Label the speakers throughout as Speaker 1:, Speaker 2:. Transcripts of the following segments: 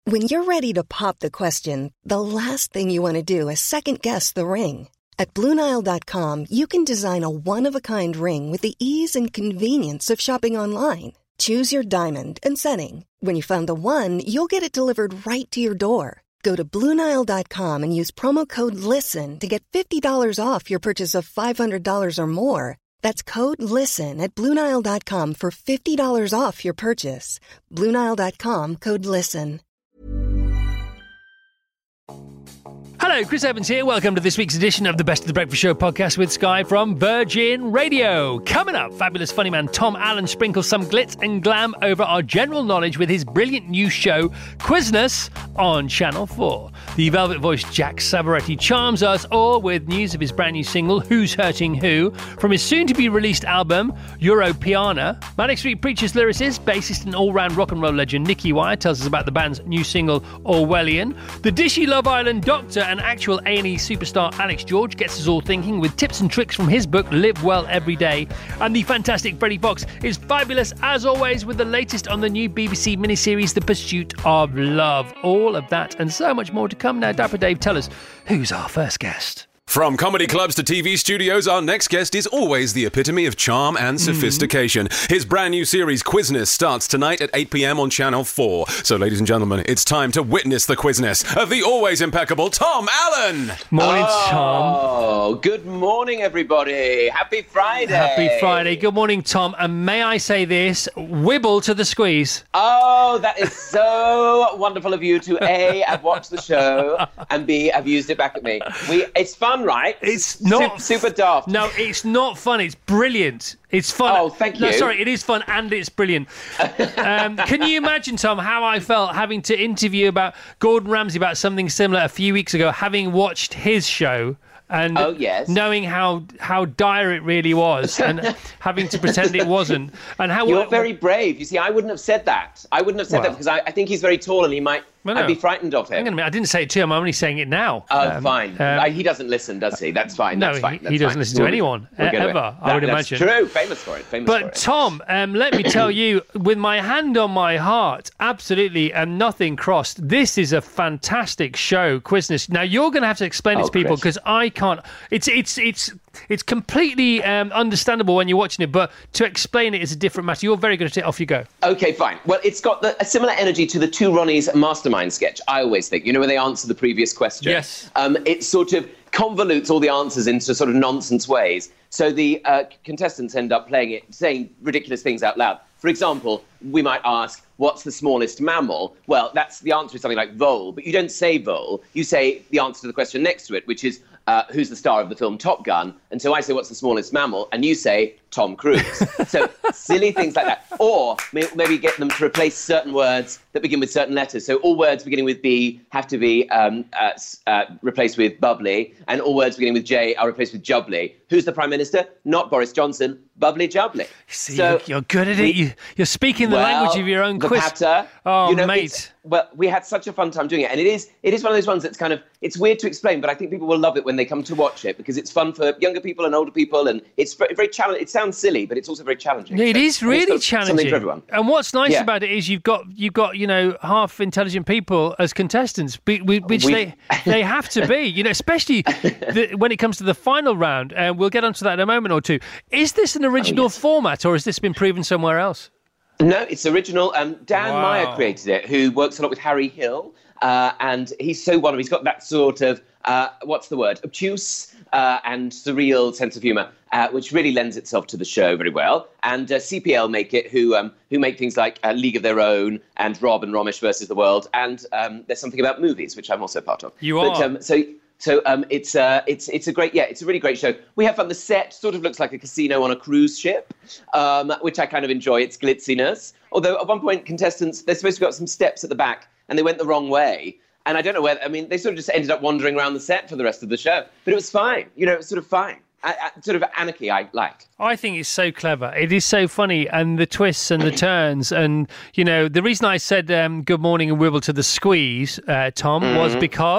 Speaker 1: When you're ready to pop the question, the last thing you want to do is second-guess the ring. At BlueNile.com, you can design a one-of-a-kind ring with the ease and convenience of shopping online. Choose your diamond and setting. When you find the one, you'll get it delivered right to your door. Go to BlueNile.com and use promo code LISTEN to get $50 off your purchase of $500 or more. That's code LISTEN at BlueNile.com for $50 off your purchase. BlueNile.com, code LISTEN.
Speaker 2: Hello, Chris Evans here. Welcome to this week's edition of the Best of the Breakfast Show podcast with Sky from Virgin Radio. Coming up, fabulous funny man Tom Allen sprinkles some glitz and glam over our general knowledge with his brilliant new show, Quizness, on Channel 4. The velvet-voiced Jack Savoretti charms us all with news of his brand new single, Who's Hurting Who, from his soon-to-be-released album, Europeana. Manic Street Preachers lyricist, bassist and all-round rock and roll legend Nicky Wire tells us about the band's new single, Orwellian. The dishy Love Island doctor and actual A&E superstar Alex George gets us all thinking with tips and tricks from his book Live Well Every Day. And the fantastic Freddie Fox is fabulous as always with the latest on the new BBC miniseries The Pursuit of Love. All of that and so much more to come. Now, Dapper Dave, tell us, who's our first guest?
Speaker 3: From comedy clubs to TV studios, our next guest is always the epitome of charm and sophistication. His brand new series, Quizness, starts tonight at 8 p.m. on Channel 4. So, ladies and gentlemen, it's time to witness the Quizness of the always impeccable Tom Allen.
Speaker 2: Morning, Tom.
Speaker 4: Oh, good morning, everybody. Happy Friday.
Speaker 2: Happy Friday. Good morning, Tom. And may I say this, wibble to the squeeze.
Speaker 4: Oh, that is so wonderful of you to A, have watched the show, and B, have used it back at me. It's fun, right?
Speaker 2: It's not
Speaker 4: super daft.
Speaker 2: No, it's not fun. It's brilliant. It's fun.
Speaker 4: Oh, thank you.
Speaker 2: No, sorry, it is fun and it's brilliant. Can you imagine, Tom, how I felt having to interview about Gordon Ramsay about something similar a few weeks ago, having watched his show? And knowing how dire it really was and having to pretend it wasn't. And how
Speaker 4: You're very brave. You see, I wouldn't have said that. I wouldn't have said that because I think he's very tall and he might... I'd be frightened of him.
Speaker 2: Hang on a minute. I didn't say it to him. I'm only saying it now.
Speaker 4: Oh, fine. He doesn't listen, does he? That's fine. That's fine.
Speaker 2: He doesn't listen to anyone, ever, I would imagine.
Speaker 4: That's true. Famous for it.
Speaker 2: But, Tom, let me tell you, with my hand on my heart, absolutely, and nothing crossed, this is a fantastic show, Quizness. Now, you're going to have to explain it to people because I can't... It's completely understandable when you're watching it, but to explain it is a different matter. You're very good at it. Off you go.
Speaker 4: Okay, fine. Well, it's got a similar energy to the Two Ronnies Mastermind sketch, I always think. You know, where they answer the previous question?
Speaker 2: Yes.
Speaker 4: It sort of convolutes all the answers into sort of nonsense ways. So the contestants end up playing it, saying ridiculous things out loud. For example, we might ask, what's the smallest mammal? Well, the answer is something like vole, but you don't say vole. You say the answer to the question next to it, which is, who's the star of the film Top Gun? And so I say, what's the smallest mammal? And you say, Tom Cruise. So silly things like that. Or maybe get them to replace certain words that begin with certain letters. So all words beginning with B have to be replaced with bubbly, and all words beginning with J are replaced with jubbly. Who's the Prime Minister? Not Boris Johnson, bubbly jubbly.
Speaker 2: See, so you're good at it. You're speaking the language of your own quiz.
Speaker 4: Patter,
Speaker 2: oh, mate.
Speaker 4: Well, we had such a fun time doing it. And it is one of those ones that's kind of, it's weird to explain, but I think people will love it when they come to watch it because it's fun for younger people and older people. And it's very challenging. It sounds silly, but it's also very challenging.
Speaker 2: It is really challenging.
Speaker 4: Something for everyone.
Speaker 2: And what's nice about it is you've got half intelligent people as contestants, which they have to be, especially when it comes to the final round. And we'll get onto that in a moment or two. Is this an original format or has this been proven somewhere else?
Speaker 4: No, it's original. Dan Meyer created it, who works a lot with Harry Hill. And he's so wonderful. He's got that sort of, obtuse and surreal sense of humour, which really lends itself to the show very well. And CPL make it, who make things like League of Their Own and Rob and Romesh versus the World. And there's something about movies, which I'm also part of.
Speaker 2: You are.
Speaker 4: So it's a great, it's a really great show. We have fun. The set sort of looks like a casino on a cruise ship, which I kind of enjoy, its glitziness. Although at one point, contestants, they're supposed to go up some steps at the back and they went the wrong way. And I don't know where, they sort of just ended up wandering around the set for the rest of the show. But it was fine. It was sort of fine. Sort of anarchy I like.
Speaker 2: I think it's so clever. It is so funny, and the twists and the turns. And, the reason I said good morning and wibble to the squeeze, Tom, was because...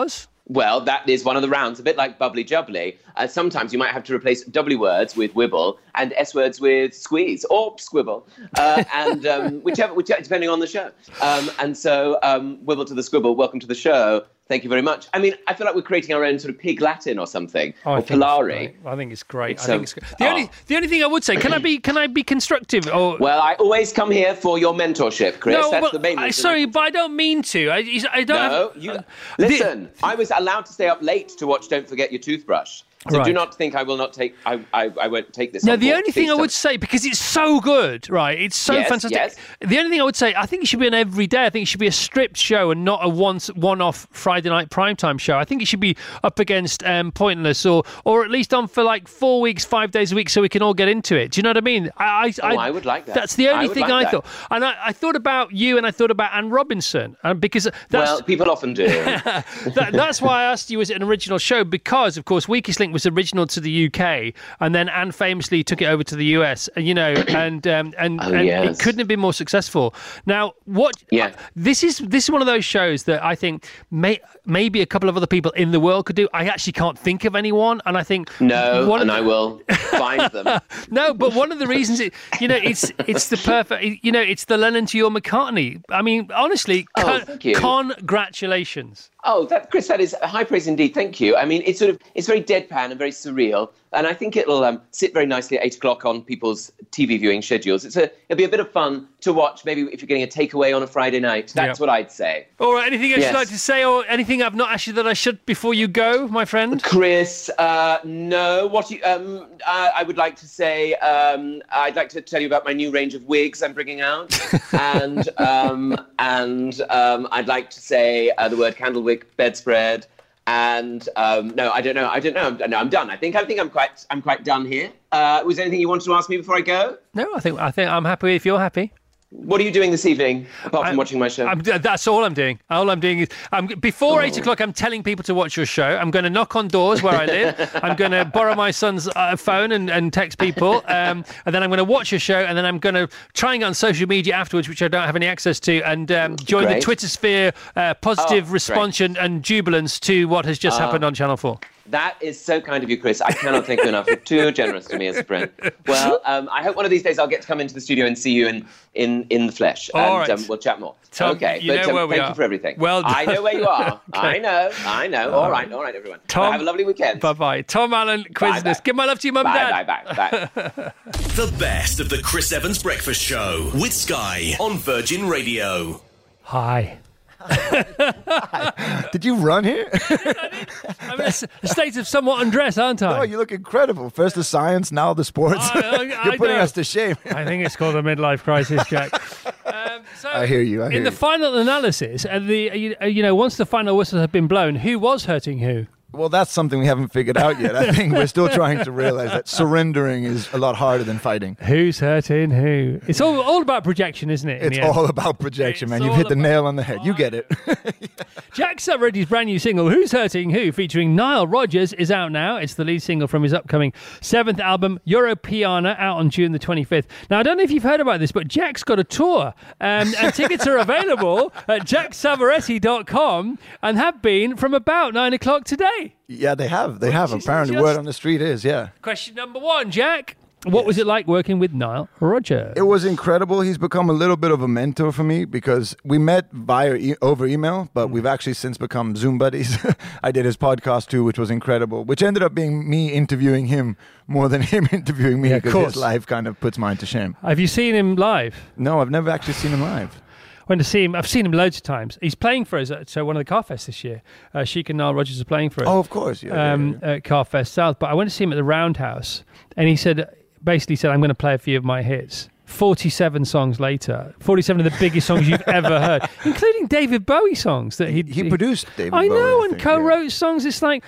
Speaker 4: Well, that is one of the rounds, a bit like Bubbly Jubbly. Sometimes you might have to replace W words with wibble and S words with squeeze or squibble, and whichever, depending on the show. And so, wibble to the squibble, welcome to the show. Thank you very much. I mean, I feel like we're creating our own sort of Pig Latin or something, or Polari.
Speaker 2: I think it's great. The only thing I would say, can I be constructive? Or
Speaker 4: well, I always come here for your mentorship, Chris.
Speaker 2: No,
Speaker 4: that's the main reason.
Speaker 2: Sorry, but I don't mean to. I don't.
Speaker 4: No, listen. I was allowed to stay up late to watch Don't Forget Your Toothbrush. So do not think I will not take. I won't take this.
Speaker 2: No, the only thing I would say, because it's so good, right? It's so fantastic.
Speaker 4: Yes.
Speaker 2: The only thing I would say, I think it should be an every day. I think it should be a stripped show and not a one-off Friday night primetime show. I think it should be up against Pointless or at least on for like 4 weeks, 5 days a week, so we can all get into it. Do you know what I mean?
Speaker 4: I would like that.
Speaker 2: That's the only thing I thought. And I thought about you, and I thought about Anne Robinson, because
Speaker 4: people often do.
Speaker 2: That's why I asked you, was it an original show? Because of course, Weakest Link was original to the UK, and then Anne famously took it over to the US, and it couldn't have been more successful. Now, this is one of those shows that I think maybe a couple of other people in the world could do. I actually can't think of anyone, and I think
Speaker 4: I will find them.
Speaker 2: No, but one of the reasons it's the perfect, it's the Lennon to your McCartney. I mean, honestly,
Speaker 4: thank you.
Speaker 2: Congratulations.
Speaker 4: Oh, Chris, that is high praise indeed. Thank you. I mean, it's very deadpan and very surreal, and I think it'll sit very nicely at 8 o'clock on people's TV viewing schedules. It'll be a bit of fun to watch. Maybe if you're getting a takeaway on a Friday night, that's what I'd say.
Speaker 2: All right. Anything else you'd like to say, or anything I've not asked you that I should before you go, my friend?
Speaker 4: Chris, no. I would like to say, I'd like to tell you about my new range of wigs I'm bringing out, and I'd like to say the word candlewick bedspread. And no, I don't know. No, I'm done. I think I'm quite done here. Was there anything you wanted to ask me before I go?
Speaker 2: No, I think I'm happy if you're happy.
Speaker 4: What are you doing this evening, apart from watching my show?
Speaker 2: That's all I'm doing. All I'm doing is, before 8 o'clock, I'm telling people to watch your show. I'm going to knock on doors where I live. I'm going to borrow my son's phone and text people. And then I'm going to watch your show. And then I'm going to try and get on social media afterwards, which I don't have any access to, and join the Twitter sphere, positive response and jubilance to what has just happened on Channel 4.
Speaker 4: That is so kind of you, Chris. I cannot thank you enough. You're too generous to me as a friend. Well, I hope one of these days I'll get to come into the studio and see you in the flesh.
Speaker 2: All right.
Speaker 4: We'll chat more.
Speaker 2: Tom,
Speaker 4: okay.
Speaker 2: You know where we are.
Speaker 4: Thank you for everything.
Speaker 2: Well done.
Speaker 4: I know where you are.
Speaker 2: Okay.
Speaker 4: I know. All right, everyone.
Speaker 2: Tom,
Speaker 4: have a lovely weekend.
Speaker 2: Bye-bye. Tom Allen, Quizness. Give my love to your mum and dad.
Speaker 4: Bye.
Speaker 5: The best of the Chris Evans Breakfast Show with Sky on Virgin Radio.
Speaker 2: Hi.
Speaker 6: Did you run here?
Speaker 2: I'm in a state of somewhat undress, aren't I?
Speaker 6: Oh, you look incredible. First the science, now the sports. You're putting us to shame.
Speaker 2: I think it's called a midlife crisis, Jack. So
Speaker 6: I hear you.
Speaker 2: In the final analysis, once the final whistle had been blown, who was hurting who?
Speaker 6: Well, that's something we haven't figured out yet. I think we're still trying to realize that surrendering is a lot harder than fighting.
Speaker 2: Who's hurting who? It's all about projection, isn't it?
Speaker 6: It's all about projection, man. You've hit the nail on the head. You get it.
Speaker 2: Jack Savaretti's brand new single, Who's Hurting Who, featuring Nile Rodgers, is out now. It's the lead single from his upcoming 7th album, Europeana, out on June the 25th. Now, I don't know if you've heard about this, but Jack's got a tour, and tickets are available at jacksavaretti.com and have been from about 9 o'clock today.
Speaker 6: Yeah, they have. Apparently, word on the street is, yeah.
Speaker 2: Question number 1, Jack. What was it like working with Nile Rodgers?
Speaker 6: It was incredible. He's become a little bit of a mentor for me because we met over email, but we've actually since become Zoom buddies. I did his podcast too, which was incredible, which ended up being me interviewing him more than him interviewing me because his life kind of puts mine to shame.
Speaker 2: Have you seen him live?
Speaker 6: No, I've never actually seen him live.
Speaker 2: Went to see him. I've seen him loads of times. He's playing for us at one of the Carfests this year. Sheik and Nile Rodgers are playing for us.
Speaker 6: Oh, of course. Yeah.
Speaker 2: At Carfest South. But I went to see him at the Roundhouse, and he basically said, I'm going to play a few of my hits. 47 songs later, 47 of the biggest songs you've ever heard, including David Bowie songs that he
Speaker 6: produced. David
Speaker 2: I know,
Speaker 6: Bowie,
Speaker 2: and co-wrote songs. It's like,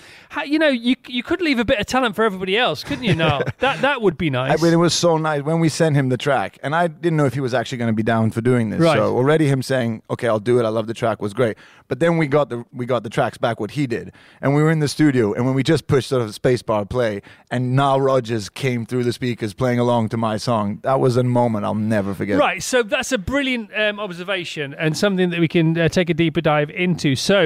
Speaker 2: you could leave a bit of talent for everybody else, couldn't you? Now that would be nice.
Speaker 6: I mean, it was so nice when we sent him the track, and I didn't know if he was actually going to be down for doing this.
Speaker 2: Right.
Speaker 6: So already him saying, "Okay, I'll do it. I love the track," was great. But then we got the tracks back what he did, and we were in the studio, and when we just pushed sort of spacebar play, and Nile Rodgers came through the speakers playing along to my song, that was a moment I'll never forget.
Speaker 2: Right, so that's a brilliant observation and something that we can take a deeper dive into. So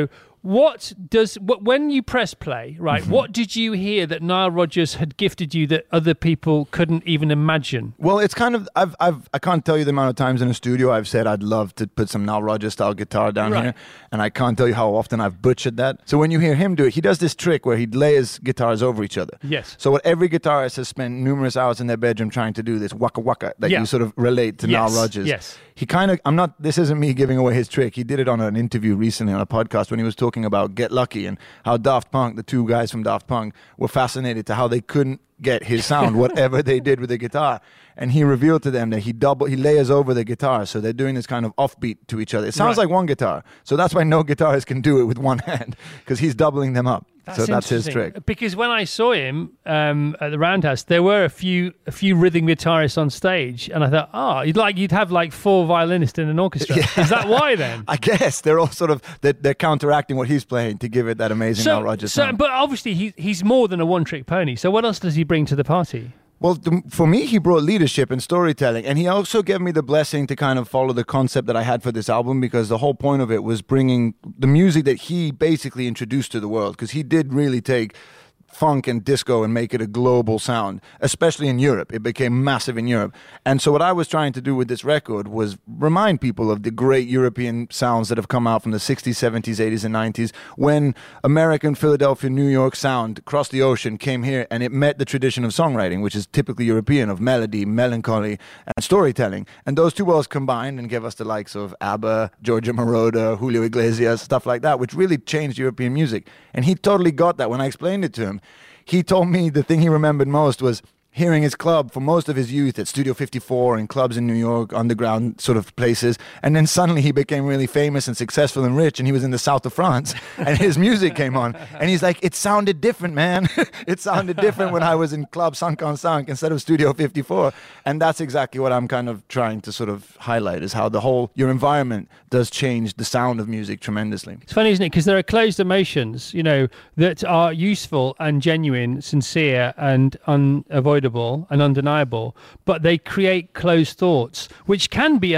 Speaker 2: when you press play, right? What did you hear that Nile Rodgers had gifted you that other people couldn't even imagine?
Speaker 6: Well, it's kind of I can't tell you the amount of times in a studio I've said I'd love to put some Nile Rodgers style guitar down here, and I can't tell you how often I've butchered that. So when you hear him do it, he does this trick where he layers guitars over each other.
Speaker 2: Yes.
Speaker 6: So what every guitarist has spent numerous hours in their bedroom trying to do, this waka waka that you sort of relate to Nile Rodgers.
Speaker 2: Yes.
Speaker 6: He kind of, this isn't me giving away his trick. He did it on an interview recently on a podcast when he was talking about Get Lucky and how Daft Punk, the two guys from Daft Punk, were fascinated to how they couldn't get his sound, whatever they did with the guitar. And he revealed to them that he layers over the guitar, so they're doing this kind of offbeat to each other. It sounds like one guitar, so that's why no guitarist can do it with one hand, because he's doubling them up. So that's his trick.
Speaker 2: Because when I saw him at the Roundhouse, there were a few rhythm guitarists on stage, and I thought, you'd have like 4 violinists in an orchestra. Yeah. Is that why then?
Speaker 6: I guess they're all sort of they're counteracting what he's playing to give it that amazing Nile Rodgers sound.
Speaker 2: But obviously he's more than a one-trick pony. So what else does he bring to the party?
Speaker 6: Well, for me, he brought leadership and storytelling, and he also gave me the blessing to kind of follow the concept that I had for this album, because the whole point of it was bringing the music that he basically introduced to the world, because he did really take funk and disco and make it a global sound, especially in Europe. It became massive in Europe. And so what I was trying to do with this record was remind people of the great European sounds that have come out from the 60s, 70s, 80s, and 90s, when American, Philadelphia, New York sound across the ocean came here, and it met the tradition of songwriting, which is typically European, of melody, melancholy, and storytelling. And those two worlds combined and gave us the likes of ABBA, Giorgio Moroder, Julio Iglesias, stuff like that, which really changed European music. And he totally got that when I explained it to him. He told me the thing he remembered most was hearing his club for most of his youth at Studio 54 and clubs in New York, underground sort of places. And then suddenly he became really famous and successful and rich, and he was in the south of France, and his music came on. And he's like, it sounded different, man. It sounded different when I was in Club Sunk on Sunk instead of Studio 54. And that's exactly what I'm kind of trying to sort of highlight, is how your environment does change the sound of music tremendously.
Speaker 2: It's funny, isn't it? Because there are closed emotions, that are useful and genuine, sincere and unavoidable and undeniable, but they create closed thoughts, which can be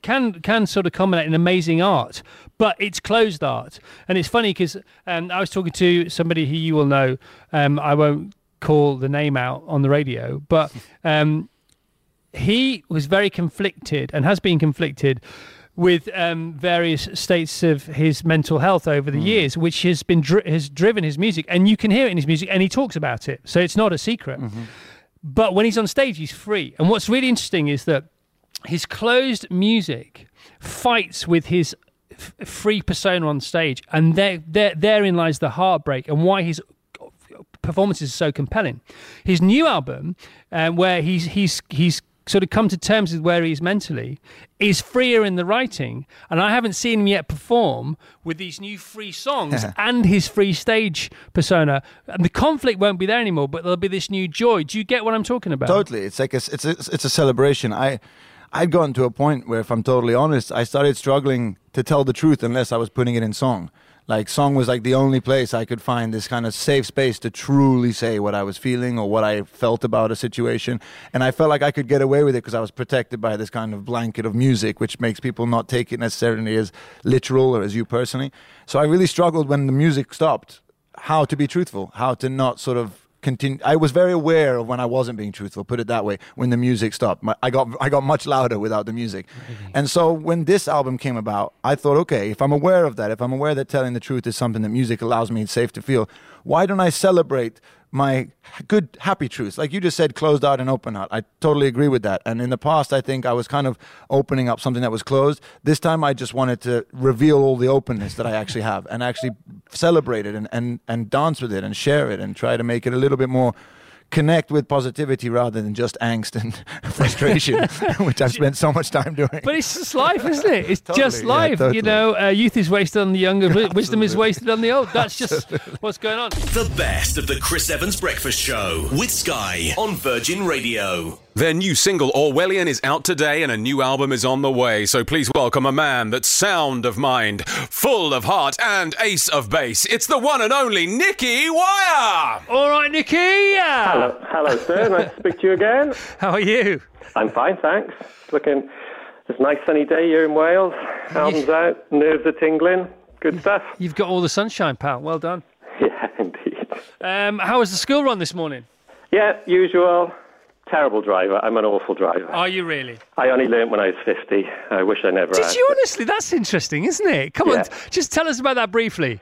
Speaker 2: can sort of culminate in amazing art, but it's closed art. And it's funny because I was talking to somebody who you will know. I won't call the name out on the radio, but he was very conflicted and has been conflicted with various states of his mental health over the years, which has been has driven his music, and you can hear it in his music, and he talks about it, so it's not a secret. But when he's on stage, he's free. And what's really interesting is that his closed music fights with his free persona on stage, and therein lies the heartbreak and why his performances are so compelling. His new album, where he's sort of come to terms with where he is mentally, is freer in the writing, and I haven't seen him yet perform with these new free songs and his free stage persona. And the conflict won't be there anymore, but there'll be this new joy. Do you get what I'm talking about?
Speaker 6: Totally. It's like it's a celebration. I'd gotten to a point where, if I'm totally honest, I started struggling to tell the truth unless I was putting it in song. Like, song was like the only place I could find this kind of safe space to truly say what I was feeling or what I felt about a situation. And I felt like I could get away with it because I was protected by this kind of blanket of music, which makes people not take it necessarily as literal or as you personally. So I really struggled when the music stopped, how to be truthful, how to not sort of continue. I was very aware of when I wasn't being truthful, put it that way, when the music stopped. I got much louder without the music. And so when this album came about, I thought, okay, if I'm aware of that, if I'm aware that telling the truth is something that music allows me safe to feel, why don't I celebrate my good, happy truths? Like you just said, closed out and open out. I totally agree with that. And in the past, I think I was kind of opening up something that was closed. This time, I just wanted to reveal all the openness that I actually have and actually celebrate it and dance with it and share it and try to make it a little bit more connect with positivity rather than just angst and frustration, which I've spent so much time doing.
Speaker 2: But it's just life, isn't it? It's totally, just life. Yeah, totally. Youth is wasted on the young, and wisdom is wasted on the old. That's just what's going on.
Speaker 5: The best of the Chris Evans Breakfast Show with Sky on Virgin Radio.
Speaker 3: Their new single, Orwellian, is out today and a new album is on the way. So please welcome a man that's sound of mind, full of heart and ace of base. It's the one and only Nicky Wire!
Speaker 2: All right, Nicky!
Speaker 7: Hello, sir. Nice to speak to you again.
Speaker 2: How are you?
Speaker 7: I'm fine, thanks. It's a nice sunny day here in Wales. Album's out, nerves are tingling. Good stuff.
Speaker 2: You've got all the sunshine, pal. Well done.
Speaker 7: Yeah, indeed.
Speaker 2: How was the school run this morning?
Speaker 7: Yeah, usual. Terrible driver. I'm an awful driver.
Speaker 2: Are you really?
Speaker 7: I only learned when I was 50. I wish I never had.
Speaker 2: Did you honestly? That's interesting, isn't it? Come on, just tell us about that briefly.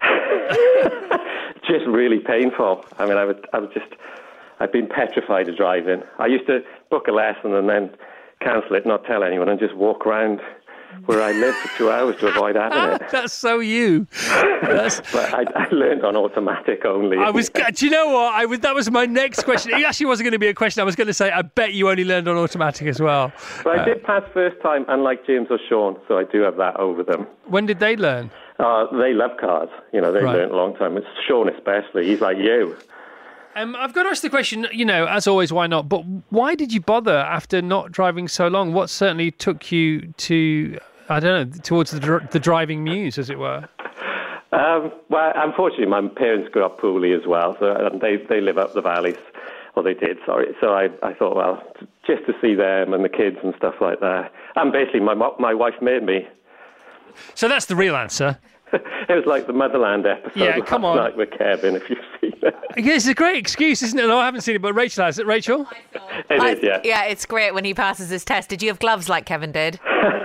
Speaker 7: Just really painful. I mean, I've been petrified of driving. I used to book a lesson and then cancel it, not tell anyone, and just walk around where I lived for 2 hours to avoid having it.
Speaker 2: That's so you.
Speaker 7: But I learned on automatic only.
Speaker 2: Do you know what? That was my next question. It actually wasn't going to be a question. I was going to say, I bet you only learned on automatic as well.
Speaker 7: But I did pass first time, unlike James or Sean, so I do have that over them.
Speaker 2: When did they learn?
Speaker 7: They love cars. They learned a long time. It's Sean especially. He's like you.
Speaker 2: I've got to ask the question, as always, why not? But why did you bother after not driving so long? What certainly took you to, I don't know, towards the driving muse, as it were?
Speaker 7: Well, unfortunately, my parents grew up poorly as well, so they live up the valleys. Well, they did, sorry. So I thought, well, just to see them and the kids and stuff like that. And basically, my wife made me.
Speaker 2: So that's the real answer.
Speaker 7: It was like the Motherland episode last night with Kevin, if you've seen it.
Speaker 2: It's a great excuse, isn't it? No, I haven't seen it, but Rachel has it. Rachel?
Speaker 7: It is, yeah.
Speaker 8: Yeah, it's great when he passes his test. Did you have gloves like Kevin did?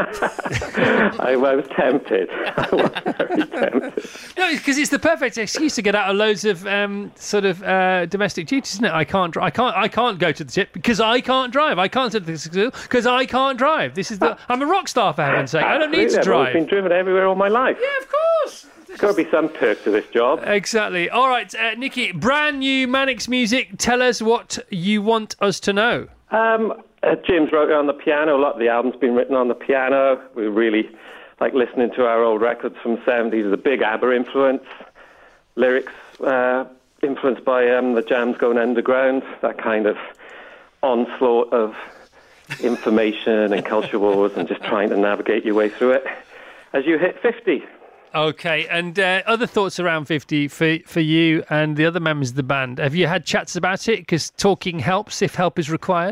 Speaker 7: I was tempted. I was very tempted.
Speaker 2: No, because it's the perfect excuse to get out of loads of domestic duties, isn't it? I can't go to the tip because I can't drive. I can't sit at the school because I can't drive. I'm a rock star, for heaven's sake. I don't need to drive.
Speaker 7: I've been driven everywhere all my life.
Speaker 2: Yeah, of course.
Speaker 7: There's got to be some perk to this job.
Speaker 2: Exactly. All right, Nikki, brand new Mannix music. Tell us what you want us to know.
Speaker 7: James wrote it on the piano. A lot of the album's been written on the piano. We really like listening to our old records from the 70s. There's a big ABBA influence. Lyrics influenced by the Jams going underground. That kind of onslaught of information and culture wars and just trying to navigate your way through it as you hit 50.
Speaker 2: Okay, and other thoughts around 50 for you and the other members of the band. Have you had chats about it? Because talking helps if help is required.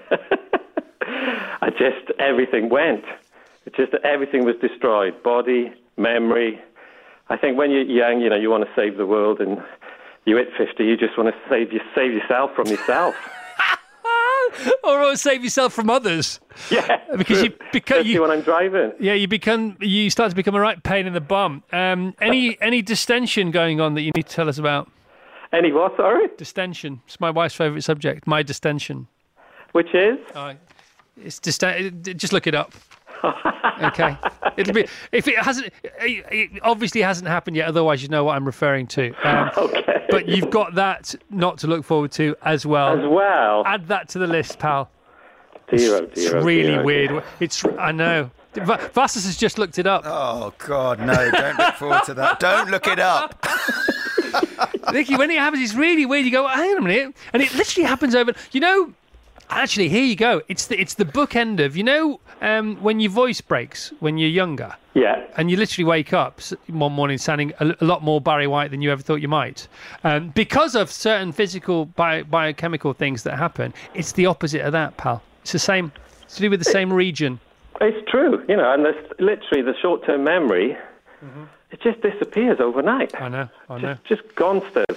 Speaker 7: Everything went. Everything was destroyed. Body, memory. I think when you're young, you want to save the world, and you hit 50, you just want to save yourself from yourself.
Speaker 2: Or save yourself from others.
Speaker 7: Yeah,
Speaker 2: because
Speaker 7: especially when I'm driving.
Speaker 2: Yeah, you start to become a right pain in the bum. Any distension going on that you need to tell us about?
Speaker 7: Any what? Sorry.
Speaker 2: Distension. It's my wife's favourite subject. My distension.
Speaker 7: Which is?
Speaker 2: It's just look it up. Okay. It'll be if it hasn't. It obviously hasn't happened yet. Otherwise, you know what I'm referring to.
Speaker 7: Okay.
Speaker 2: But you've got that not to look forward to as well.
Speaker 7: As well.
Speaker 2: Add that to the list, pal.
Speaker 7: It's really
Speaker 2: weird. I know. Vassos has just looked it up.
Speaker 6: Oh God, no! Don't look forward to that. Don't look it up.
Speaker 2: Nicky, when it happens, it's really weird. You go, hang on a minute, and it literally happens over. Actually, here you go. It's the bookend of when your voice breaks when you're younger.
Speaker 7: Yeah.
Speaker 2: And you literally wake up one morning sounding a lot more Barry White than you ever thought you might, because of certain physical biochemical things that happen. It's the opposite of that, pal. It's the same. It's to do with the same region.
Speaker 7: It's true, and literally the short-term memory. Mm-hmm. It just disappears overnight.
Speaker 2: I know.
Speaker 7: Just gonsters.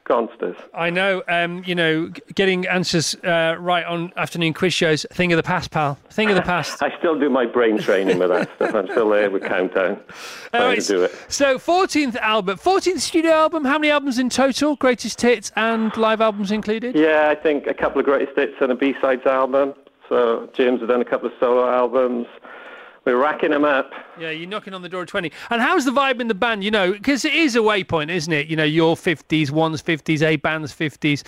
Speaker 2: I know. Getting answers right on afternoon quiz shows, thing of the past, pal. Thing of the past.
Speaker 7: I still do my brain training with that stuff. I'm still there with Countdown. Trying to do it.
Speaker 2: So 14th studio album. How many albums in total? Greatest hits and live albums included?
Speaker 7: Yeah, I think a couple of greatest hits and a B-sides album. So James has done a couple of solo albums. We're racking them up.
Speaker 2: Yeah, you're knocking on the door of 20. And how's the vibe in the band? Because it is a waypoint, isn't it? Your 50s, one's 50s, a band's 50s.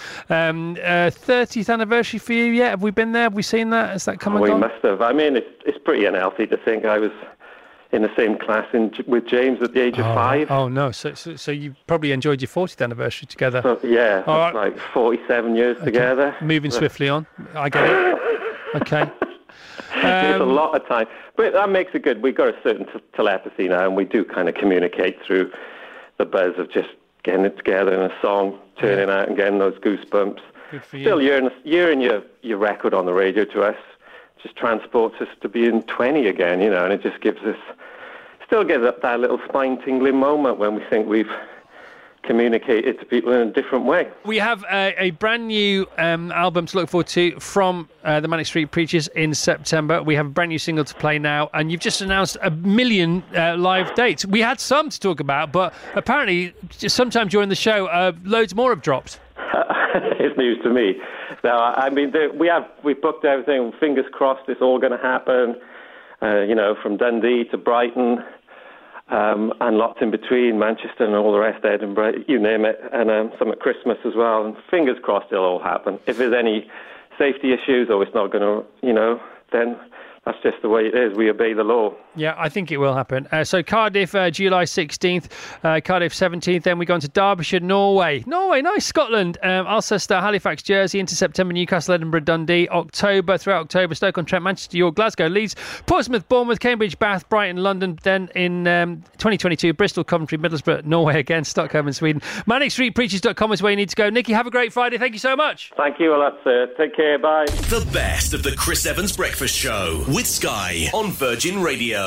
Speaker 2: 30th anniversary for you yet? Have we been there? Have we seen that? Has that come and gone?
Speaker 7: We must have. I mean, it's pretty unhealthy to think I was in the same class with James at the age of 5.
Speaker 2: Oh, no. So you probably enjoyed your 40th anniversary together.
Speaker 7: So, yeah, right. Like 47 years together.
Speaker 2: Moving swiftly on. I get it. Okay.
Speaker 7: It's a lot of time. But that makes it good. We've got a certain telepathy now, and we do kind of communicate through the buzz of just getting it together in a song, turning out and getting those goosebumps.
Speaker 2: Good for you.
Speaker 7: Still, hearing your record on the radio to us just transports us to being 20 again, and it just gives us... It's still get that little spine-tingling moment when we think we've communicated to people in a different way.
Speaker 2: We have a brand new album to look forward to from the Manic Street Preachers in September. We have a brand new single to play now, and you've just announced 1 million live dates. We had some to talk about, but apparently sometime during the show, loads more have dropped.
Speaker 7: It's news to me. No, I mean, we've booked everything. Fingers crossed it's all going to happen, from Dundee to Brighton, and lots in between, Manchester and all the rest, Edinburgh, you name it, and some at Christmas as well. And fingers crossed it'll all happen. If there's any safety issues or it's not going to, then that's just the way it is. We obey the law.
Speaker 2: Yeah, I think it will happen. So Cardiff, July 16th, Cardiff 17th, then we go on to Derbyshire, Norway, nice, Scotland, Alcester, Halifax, Jersey, into September, Newcastle, Edinburgh, Dundee, throughout October, Stoke-on-Trent, Manchester, York, Glasgow, Leeds, Portsmouth, Bournemouth, Cambridge, Bath, Brighton, London, then in 2022, Bristol, Coventry, Middlesbrough, Norway again, Stockholm and Sweden. ManicStreetPreachers.com is where you need to go. Nicky, have a great Friday. Thank you so much.
Speaker 7: Thank you. Well, that's it. Take care. Bye.
Speaker 5: The best of the Chris Evans Breakfast Show with Sky on Virgin Radio.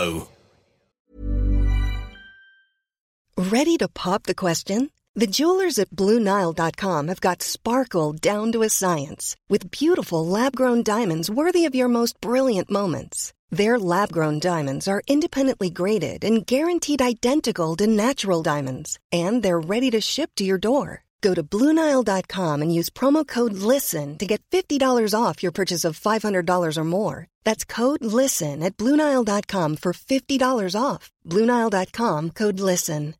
Speaker 1: Ready to pop the question? The jewelers at BlueNile.com have got sparkle down to a science with beautiful lab-grown diamonds worthy of your most brilliant moments. Their lab-grown diamonds are independently graded and guaranteed identical to natural diamonds, and they're ready to ship to your door. Go to BlueNile.com and use promo code LISTEN to get $50 off your purchase of $500 or more. That's code LISTEN at BlueNile.com for $50 off. BlueNile.com, code LISTEN.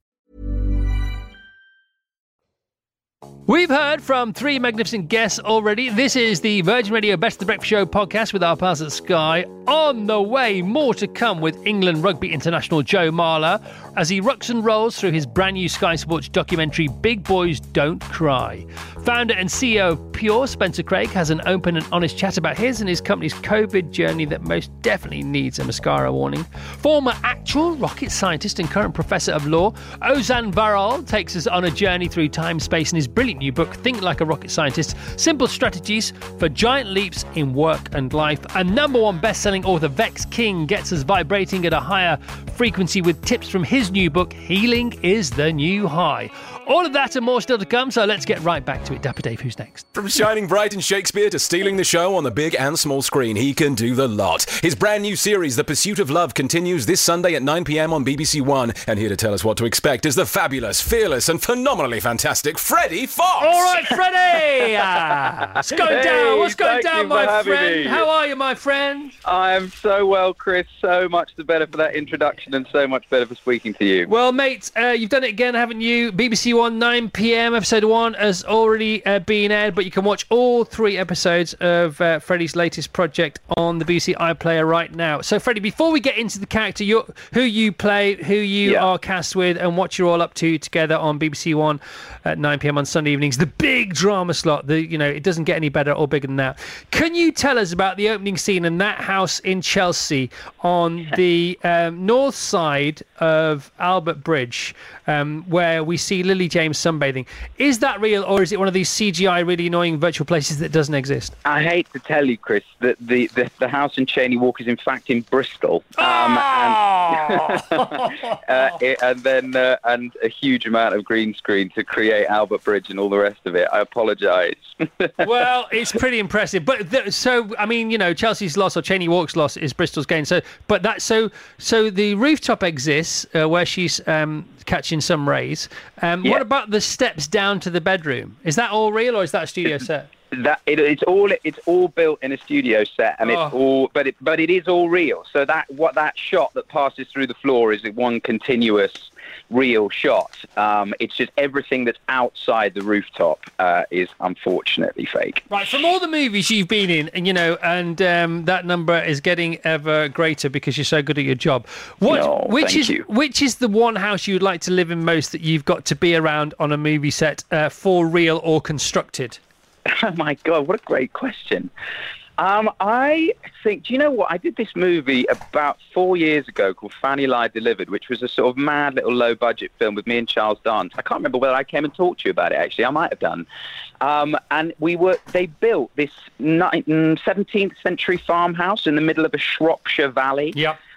Speaker 2: We've heard from 3 magnificent guests already. This is the Virgin Radio Best of the Breakfast Show podcast with our pals at Sky. On the way, more to come with England rugby international Joe Marler as he rocks and rolls through his brand new Sky Sports documentary, Big Boys Don't Cry. Founder and CEO of Pure, Spencer Craig, has an open and honest chat about his and his company's COVID journey that most definitely needs a mascara warning. Former actual rocket scientist and current professor of law, Ozan Varol, takes us on a journey through time, space in his brilliant new book, Think Like a Rocket Scientist, Simple Strategies for Giant Leaps in Work and Life. And #1 best-selling author Vex King gets us vibrating at a higher frequency with tips from his new book, Healing is the New High. All of that and more still to come, so let's get right back to it. Dapper Dave, who's next?
Speaker 3: From shining bright in Shakespeare to stealing the show on the big and small screen, he can do the lot. His brand new series, The Pursuit of Love, continues this Sunday at 9 p.m. on BBC One. And here to tell us what to expect is the fabulous, fearless and phenomenally fantastic Freddie Fox.
Speaker 2: All right, Freddie! What's going down? What's going down, my friend? How are you, my friend?
Speaker 9: I'm so well, Chris. So much the better for that introduction and so much better for speaking to you.
Speaker 2: Well, mate, you've done it again, haven't you? BBC One, 9 p.m. Episode 1 has already been aired, but you can watch all 3 episodes of Freddie's latest project on the BBC iPlayer right now. So, Freddie, before we get into the character, who you play, who you are cast with, and what you're all up to together on BBC One at 9 p.m. on Sunday evenings, the big drama slot, it doesn't get any better or bigger than that. Can you tell us about the opening scene in that house in Chelsea on the north side of Albert Bridge, where we see Lily James sunbathing? Is that real, or is it one of these CGI really annoying virtual places that doesn't exist?
Speaker 9: I hate to tell you, Chris, that the house in Cheyne Walk is in fact in Bristol, and a huge amount of green screen to create Albert Bridge and all the rest of it. I apologise.
Speaker 2: Well, it's pretty impressive, but Chelsea's loss or Cheyne Walk's loss is Bristol's gain. So the rooftop exists where she's catching some rays. What about the steps down to the bedroom? Is that all real, or is that a studio set?
Speaker 9: It's all built in a studio set, and but it is all real. So that shot that passes through the floor is one continuous real shot. It's just everything that's outside the rooftop is unfortunately fake.
Speaker 2: Right, from all the movies you've been in, and that number is getting ever greater because you're so good at your job. Which is the one house you'd like to live in most that you've got to be around on a movie set, for real or constructed?
Speaker 9: Oh my God, what a great question. I think, do you know what? I did this movie about 4 years ago called Fanny Lie Delivered, which was a sort of mad little low-budget film with me and Charles Dance. I can't remember whether I came and talked to you about it, actually. I might have done. And they built this 17th century farmhouse in the middle of a Shropshire valley.
Speaker 2: Yep.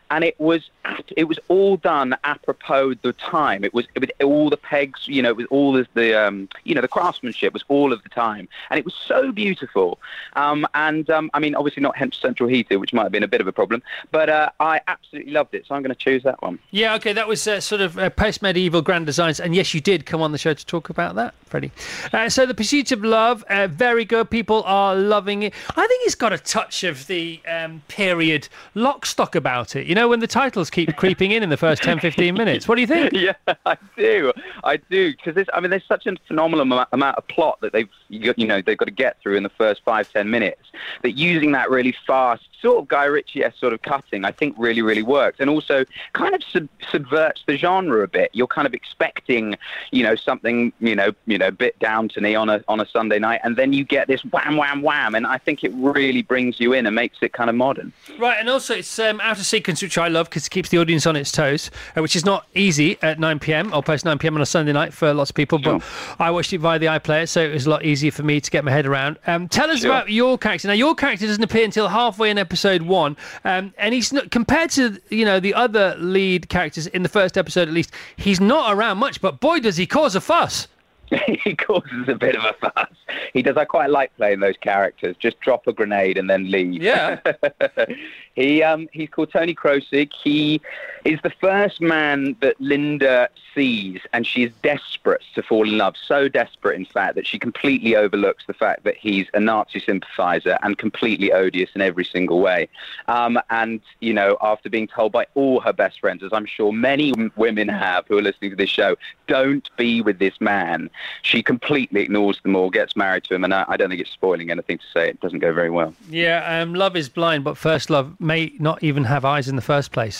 Speaker 9: and it was all done apropos the time. It was all the pegs, it was all the craftsmanship was all of the time, and it was so beautiful. I mean, obviously not hence central heater, which might have been a bit of a problem, but I absolutely loved it, so I'm going to choose that one.
Speaker 2: Yeah, okay, that was sort of post-medieval grand designs, and yes, you did come on the show to talk about that, Freddie. So The Pursuit of Love, very good. People are loving it. I think it's got a touch of the period Lock Stock about it. You know, when the titles keep creeping in the first 10, 15 minutes. What do you think?
Speaker 9: Yeah, I do, because there's such a phenomenal amount of plot that they've got to get through in the first 5-10 minutes, that using that really fast sort of Guy Ritchie-esque sort of cutting, I think really, really works, and also kind of subverts the genre a bit. You're kind of expecting, something, a bit Downton-y on a Sunday night, and then you get this wham, wham, wham, and I think it really brings you in and makes it kind of modern.
Speaker 2: Right, and also it's out of sequence, which I love because it keeps the audience on its toes, which is not easy at 9 p.m. or post 9 p.m. on a Sunday night for lots of people, but I watched it via the iPlayer, so it was a lot easier for me to get my head around. Tell us about your character. Now, your character doesn't appear until halfway in episode 1, and he's not, compared to the other lead characters in the first episode at least, he's not around much, but boy does he cause a fuss.
Speaker 9: He causes a bit of a fuss. He does. I quite like playing those characters. Just drop a grenade and then leave.
Speaker 2: Yeah.
Speaker 9: He's called Tony Krosig. He is the first man that Linda sees, and she is desperate to fall in love. So desperate, in fact, that she completely overlooks the fact that he's a Nazi sympathizer and completely odious in every single way. After being told by all her best friends, as I'm sure many women have who are listening to this show, don't be with this man, she completely ignores them all, gets married to him, and I don't think it's spoiling anything to say it doesn't go very well.
Speaker 2: Yeah, love is blind, but first love may not even have eyes in the first place.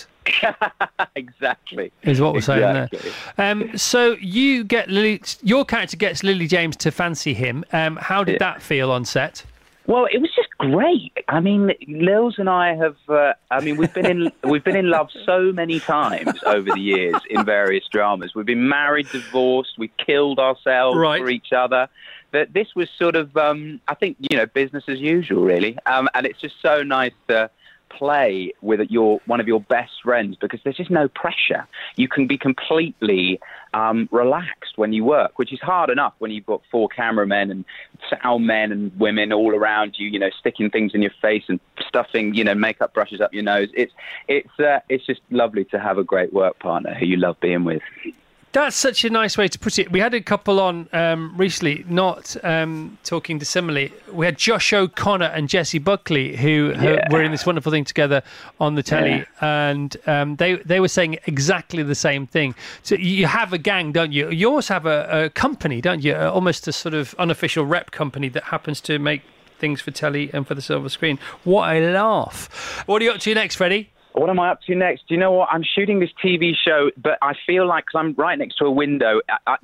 Speaker 9: Exactly.
Speaker 2: Is what we're saying there. So you get your character gets Lily James to fancy him. How did that feel on set?
Speaker 9: Well, it was just great. I mean, Lils and I have. We've been in love so many times over the years in various dramas. We've been married, divorced, we killed ourselves for each other. But this was sort of, I think, business as usual, really. And it's just so nice to play with one of your best friends, because there's just no pressure. You can be completely relaxed when you work, which is hard enough when you've got 4 cameramen and sound men and women all around you, sticking things in your face and stuffing, makeup brushes up your nose. It's just lovely to have a great work partner who you love being with.
Speaker 2: That's such a nice way to put it. We had a couple on recently, not talking dissimilarly. We had Josh O'Connor and Jessie Buckley, who were in this wonderful thing together on the telly, and they were saying exactly the same thing. So you have a gang, don't you? You also have a company, don't you? Almost a sort of unofficial rep company that happens to make things for telly and for the silver screen. What a laugh. What are you up to next, Freddie?
Speaker 9: What am I up to next? Do you know what? I'm shooting this TV show, but I feel like, because I'm right next to a window,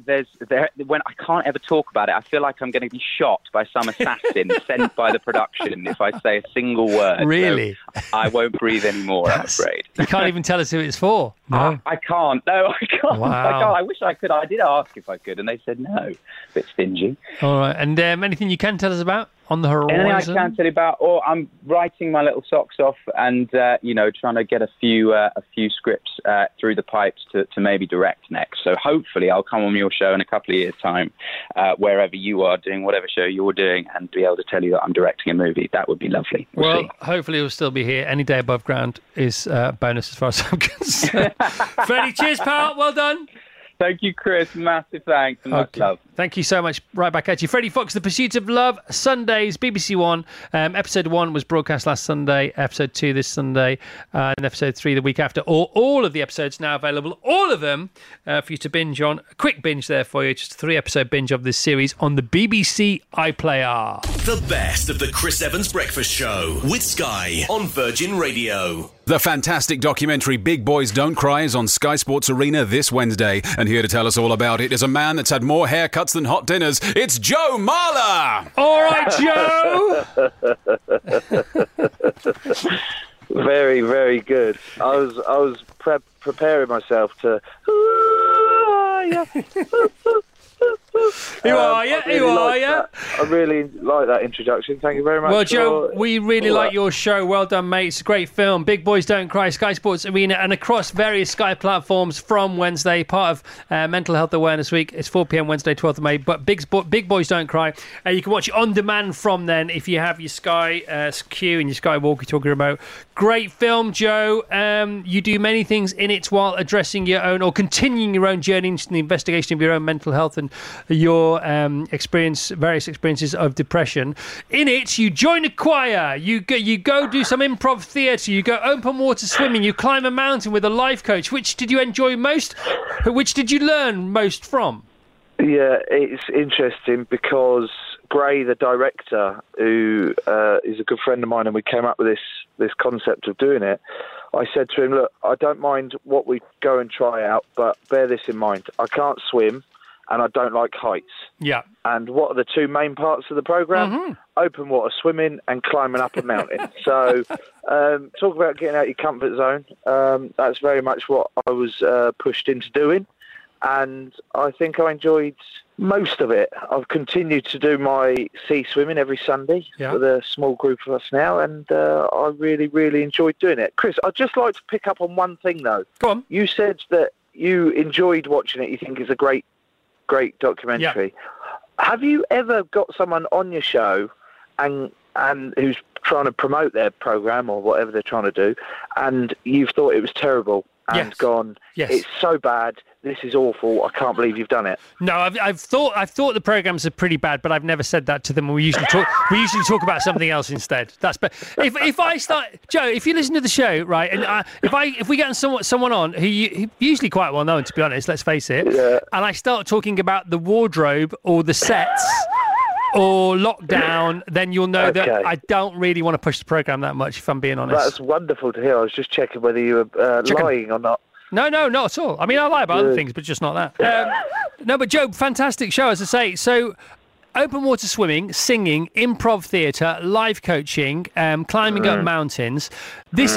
Speaker 9: when I can't ever talk about it, I feel like I'm going to be shot by some assassin sent by the production if I say a single word.
Speaker 2: Really?
Speaker 9: So I won't breathe anymore, I'm afraid.
Speaker 2: You can't even tell us who it's for. No.
Speaker 9: I can't. No, I can't.
Speaker 2: Wow.
Speaker 9: I can't. I wish I could. I did ask if I could, and they said no. A bit stingy.
Speaker 2: All right. And anything you can tell us about on the horizon?
Speaker 9: Anything I can tell you about? I'm writing my little socks off, and trying to get a few scripts through the pipes to maybe direct next. So hopefully I'll come on your show in a couple of years' time, wherever you are doing whatever show you're doing, and be able to tell you that I'm directing a movie. That would be lovely. We'll see.
Speaker 2: Hopefully we'll still be here. Any day above ground is a bonus as far as I'm concerned. Freddie, cheers, pal. Well done.
Speaker 9: Thank you, Chris. Massive thanks and much love.
Speaker 2: Thank you so much. Right back at you. Freddie Fox, The Pursuit of Love, Sundays, BBC One. Episode 1 was broadcast last Sunday, episode 2 this Sunday, and episode 3 the week after. All of the episodes now available, all of them, for you to binge on. A quick binge there for you, just a 3-episode binge of this series on the BBC iPlayer.
Speaker 5: The best of the Chris Evans Breakfast Show with Sky on Virgin Radio.
Speaker 3: The fantastic documentary Big Boys Don't Cry is on Sky Sports Arena this Wednesday. And here to tell us all about it is a man that's had more haircuts than hot dinners. It's Joe Marler!
Speaker 2: All right, Joe!
Speaker 10: Very, very good. I was preparing myself to...
Speaker 2: Who are you? Who are you?
Speaker 10: I really like that introduction. Thank you very much.
Speaker 2: Well, Joe, we really like your show. Well done, mate. It's a great film. Big Boys Don't Cry, Sky Sports Arena, and across various Sky platforms from Wednesday, part of Mental Health Awareness Week. It's 4 p.m. Wednesday, 12th of May. But Big Boys Don't Cry. You can watch it on demand from then if you have your Sky Q and your Sky walkie-talkie remote. Great film, Joe. You do many things in it while addressing your own or continuing your own journey into the investigation of your own mental health and your various experiences of depression. In it, you join a choir, you go do some improv theatre, you go open water swimming, you climb a mountain with a life coach. Which did you enjoy most? Which did you learn most from?
Speaker 10: Yeah, it's interesting because Gray, the director, who is a good friend of mine, and we came up with this concept of doing it, I said to him, look, I don't mind what we go and try out, but bear this in mind. I can't swim and I don't like heights.
Speaker 2: Yeah.
Speaker 10: And what are the two main parts of the programme?
Speaker 2: Mm-hmm.
Speaker 10: Open water swimming and climbing up a mountain. So talk about getting out your comfort zone. That's very much what I was pushed into doing. And I think I enjoyed most of it. I've continued to do my sea swimming every Sunday with a small group of us now, and I really, really enjoyed doing it. Chris, I'd just like to pick up on one thing, though.
Speaker 2: Go on.
Speaker 10: You said that you enjoyed watching it. You think it's a great documentary. Yeah. Have you ever got someone on your show and who's trying to promote their programme or whatever they're trying to do, and you've thought it was terrible and gone, it's so bad, this is awful, I can't believe you've done it?
Speaker 2: No, I've thought the programmes are pretty bad, but I've never said that to them. We usually talk about something else instead. That's if I start, Joe, if you listen to the show, right, and if we get someone on who usually quite well known, to be honest, let's face it, and I start talking about the wardrobe or the sets or lockdown, then you'll know that I don't really want to push the programme that much, if I'm being honest.
Speaker 10: That's wonderful to hear. I was just checking whether you were lying or not.
Speaker 2: No, not at all. I mean, I lie about other things, but just not that. No, but Joe, fantastic show, as I say. So, open water swimming, singing, improv theatre, life coaching, climbing up mountains. This,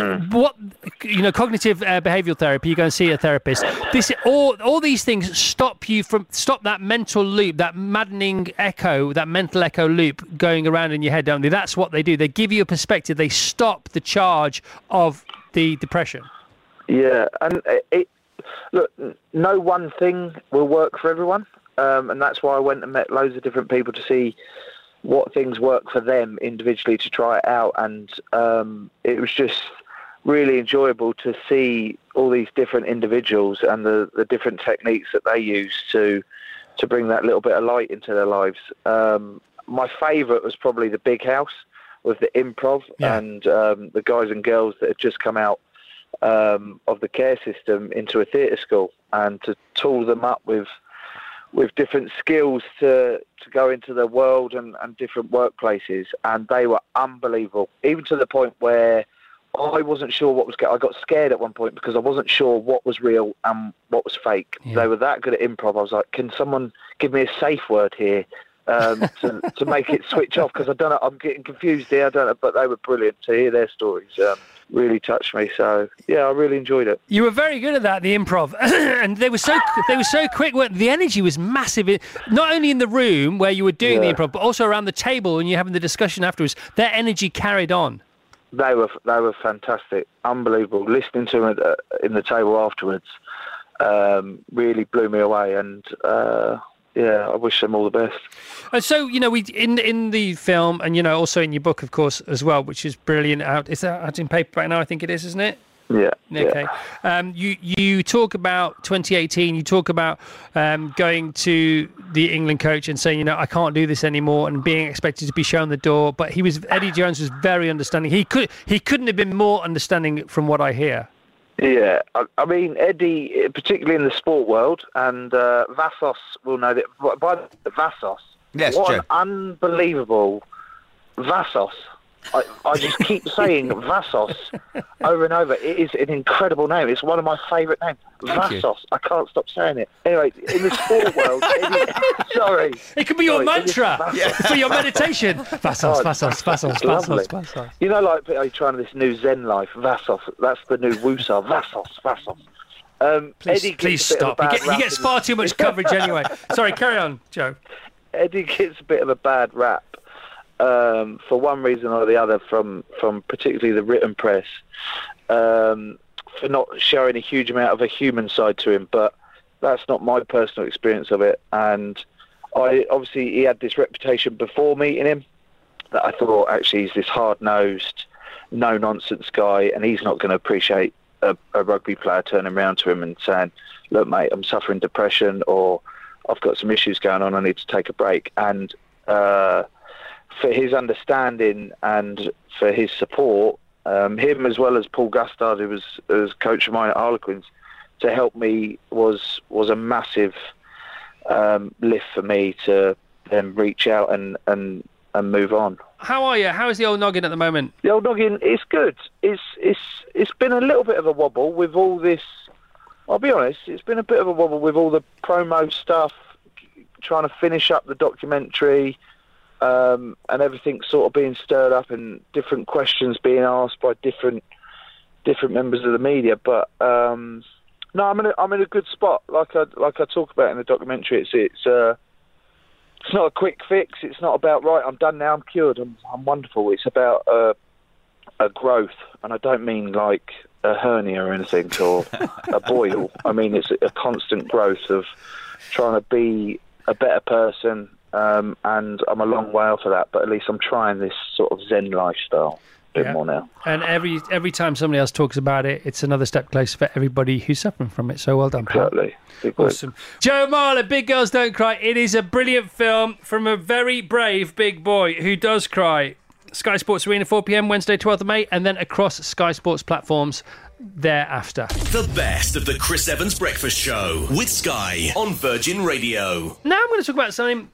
Speaker 2: cognitive behavioural therapy. You go and see a therapist. This, all these things stop that mental loop, that maddening echo, that mental echo loop going around in your head, don't they? That's what they do. They give you a perspective. They stop the charge of the depression.
Speaker 10: Yeah, and look, no one thing will work for everyone. And that's why I went and met loads of different people to see what things work for them individually to try it out. And it was just really enjoyable to see all these different individuals and the different techniques that they use to bring that little bit of light into their lives. My favourite was probably the Big House with the improv and the guys and girls that had just come out of the care system into a theatre school, and to tool them up with different skills to go into the world and different workplaces, and they were unbelievable, even to the point where I wasn't sure what was going on. I got scared at one point because I wasn't sure what was real and what was fake. Yeah. They were that good at improv. I was like, can someone give me a safe word here to make it switch off? Because I don't know, I'm getting confused here. I don't know, but they were brilliant to hear their stories. Really touched me. So yeah, I really enjoyed it.
Speaker 2: You were very good at that, the improv, and they were so quick. The energy was massive. Not only in the room where you were doing the improv, but also around the table when you're having the discussion afterwards. Their energy carried on.
Speaker 10: They were fantastic, unbelievable. Listening to them in the table afterwards really blew me away, and I wish them all the best.
Speaker 2: And so, we in the film, and also in your book, of course, as well, which is brilliant. It's out in paper right now, I think it is, isn't it?
Speaker 10: Yeah.
Speaker 2: Okay. Yeah. You talk about 2018. You talk about going to the England coach and saying, I can't do this anymore, and being expected to be shown the door. But Eddie Jones was very understanding. He couldn't have been more understanding, from what I hear.
Speaker 10: Yeah, I mean, Eddie, particularly in the sport world, and Vassos will know that. By the Vassos, what an unbelievable Vassos. I just keep saying Vassos over and over. It is an incredible name. It's one of my favourite names. Vassos. I can't stop saying it. Anyway, in the sport world, sorry.
Speaker 2: It could be your mantra for your meditation. Vassos, Vassos, Vassos, Vassos, Vassos.
Speaker 10: Like trying this new Zen life, Vassos. That's the new Wusa. Vassos, Vassos.
Speaker 2: Please stop. He gets far too much coverage anyway. Sorry, carry on, Joe.
Speaker 10: Eddie gets a bit of a bad rap for one reason or the other from particularly the written press for not showing a huge amount of a human side to him, but that's not my personal experience of it. And obviously he had this reputation before meeting him that I thought actually he's this hard-nosed, no-nonsense guy, and he's not going to appreciate a rugby player turning around to him and saying, look, mate, I'm suffering depression, or I've got some issues going on, I need to take a break. And for his understanding and for his support, him as well as Paul Gustard, who was coach of mine at Harlequins, to help me was a massive lift for me to then reach out and move on.
Speaker 2: How are you? How is the old noggin at the moment?
Speaker 10: The old noggin is good. It's been a little bit of a wobble with all this. I'll be honest, it's been a bit of a wobble with all the promo stuff, trying to finish up the documentary, and everything sort of being stirred up and different questions being asked by different members of the media. But no, I'm in a good spot. Like I talk about in the documentary, it's not a quick fix. It's not about, right, I'm done now, I'm cured, I'm wonderful. It's about a growth, and I don't mean like a hernia or anything or a boil. I mean it's a constant growth of trying to be a better person, and I'm a long way off of that, but at least I'm trying this sort of Zen lifestyle a bit more now.
Speaker 2: And every time somebody else talks about it, it's another step closer for everybody who's suffering from it. So well done, pal.
Speaker 10: Exactly.
Speaker 2: Awesome. Joe Marler, Big Girls Don't Cry. It is a brilliant film from a very brave big boy who does cry. Sky Sports Arena, 4 p.m, Wednesday, 12th of May, and then across Sky Sports platforms thereafter.
Speaker 5: The best of the Chris Evans Breakfast Show with Sky on Virgin Radio.
Speaker 2: Now I'm going to talk about something.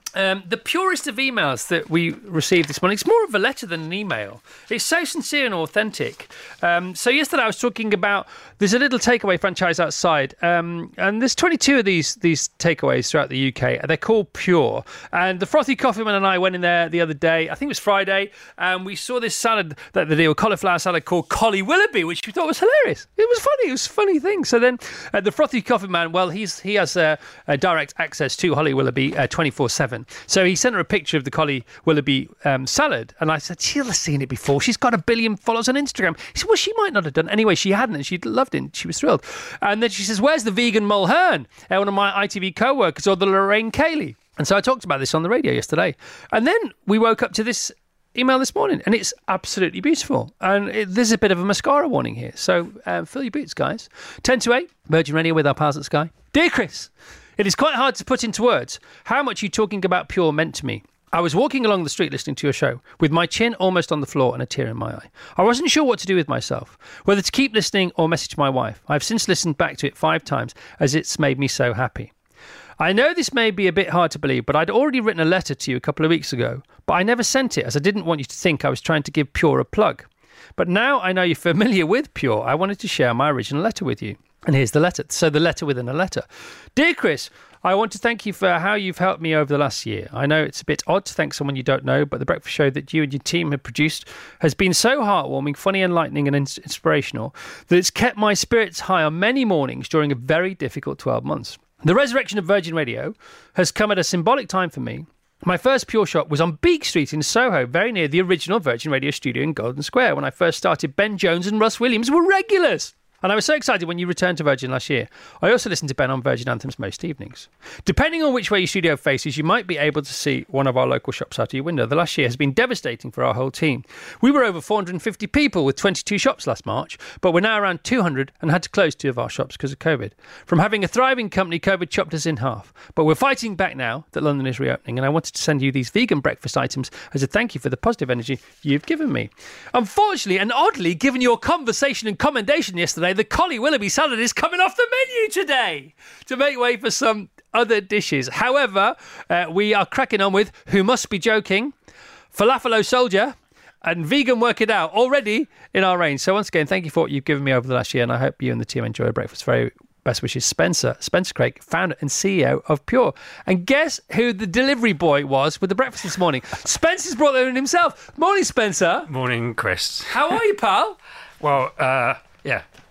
Speaker 2: The purest of emails that we received this morning. It's more of a letter than an email. It's so sincere and authentic. So yesterday I was talking about, there's a little takeaway franchise outside, and there's 22 of these takeaways throughout the UK. They're called Pure. And the Frothy Coffee Man and I went in there the other day, I think it was Friday, and we saw this salad that they do, a cauliflower salad called Collie Willoughby, which we thought was hilarious. It was funny. It was a funny thing. So then the Frothy Coffee Man, well, he has a direct access to Holly Willoughby 24/7. So he sent her a picture of the Collie Willoughby salad, and I said, she'll have seen it before. She's got 1 billion followers on Instagram. He said, well, she might not have done. Anyway, she hadn't, and she loved it. She was thrilled. And then she says, where's the vegan Mulhern? One of my ITV co-workers, or the Lorraine Cayley. And so I talked about this on the radio yesterday. And then we woke up to this email this morning, and it's absolutely beautiful. And there's a bit of a mascara warning here. So fill your boots, guys. 10 to 8, Virgin Radio with our pals at Sky. Dear Chris, it is quite hard to put into words how much you talking about Pure meant to me. I was walking along the street listening to your show with my chin almost on the floor and a tear in my eye. I wasn't sure what to do with myself, whether to keep listening or message my wife. I've since listened back to it 5 times as it's made me so happy. I know this may be a bit hard to believe, but I'd already written a letter to you a couple of weeks ago, but I never sent it as I didn't want you to think I was trying to give Pure a plug. But now I know you're familiar with Pure, I wanted to share my original letter with you. And here's the letter. So the letter within a letter. Dear Chris, I want to thank you for how you've helped me over the last year. I know it's a bit odd to thank someone you don't know, but the breakfast show that you and your team have produced has been so heartwarming, funny, enlightening and inspirational that it's kept my spirits high on many mornings during a very difficult 12 months. The resurrection of Virgin Radio has come at a symbolic time for me. My first Pure shop was on Beak Street in Soho, very near the original Virgin Radio studio in Golden Square. When I first started, Ben Jones and Russ Williams were regulars. And I was so excited when you returned to Virgin last year. I also listened to Ben on Virgin Anthems most evenings. Depending on which way your studio faces, you might be able to see one of our local shops out of your window. The last year has been devastating for our whole team. We were over 450 people with 22 shops last March, but we're now around 200 and had to close 2 of our shops because of COVID. From having a thriving company, COVID chopped us in half. But we're fighting back now that London is reopening, and I wanted to send you these vegan breakfast items as a thank you for the positive energy you've given me. Unfortunately and oddly, given your conversation and commendation yesterday, the Collie Willoughby salad is coming off the menu today to make way for some other dishes. However, we are cracking on with Who Must Be Joking, Falafelo Soldier, and Vegan Work It Out already in our range. So once again, thank you for what you've given me over the last year, and I hope you and the team enjoy a breakfast. Very best wishes, Spencer Craig, founder and CEO of Pure. And guess who the delivery boy was with the breakfast this morning? Spencer's brought that in himself. Morning, Spencer.
Speaker 11: Morning, Chris.
Speaker 2: How are you, pal?
Speaker 11: Well, yeah.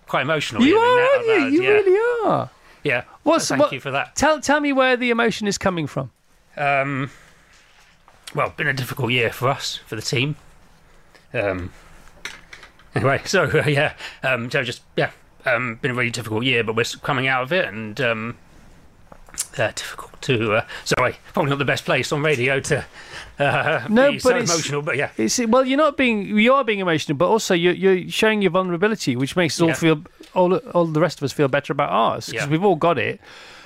Speaker 2: quite emotional.
Speaker 11: You
Speaker 2: hearing
Speaker 11: are,
Speaker 2: that
Speaker 11: aren't you?
Speaker 2: out loud.
Speaker 11: You
Speaker 2: Yeah.
Speaker 11: really are.
Speaker 2: Yeah. Thank you for that.
Speaker 11: Tell me where the emotion is coming from.
Speaker 2: Well, been a difficult year for us, for the team. Anyway, so been a really difficult year, but we're coming out of it, and difficult to. Sorry, probably not the best place on radio to be so emotional, but yeah.
Speaker 11: Well, you are being emotional, but also you're showing your vulnerability, which makes us all the rest of us feel better about ours, because we've all got it.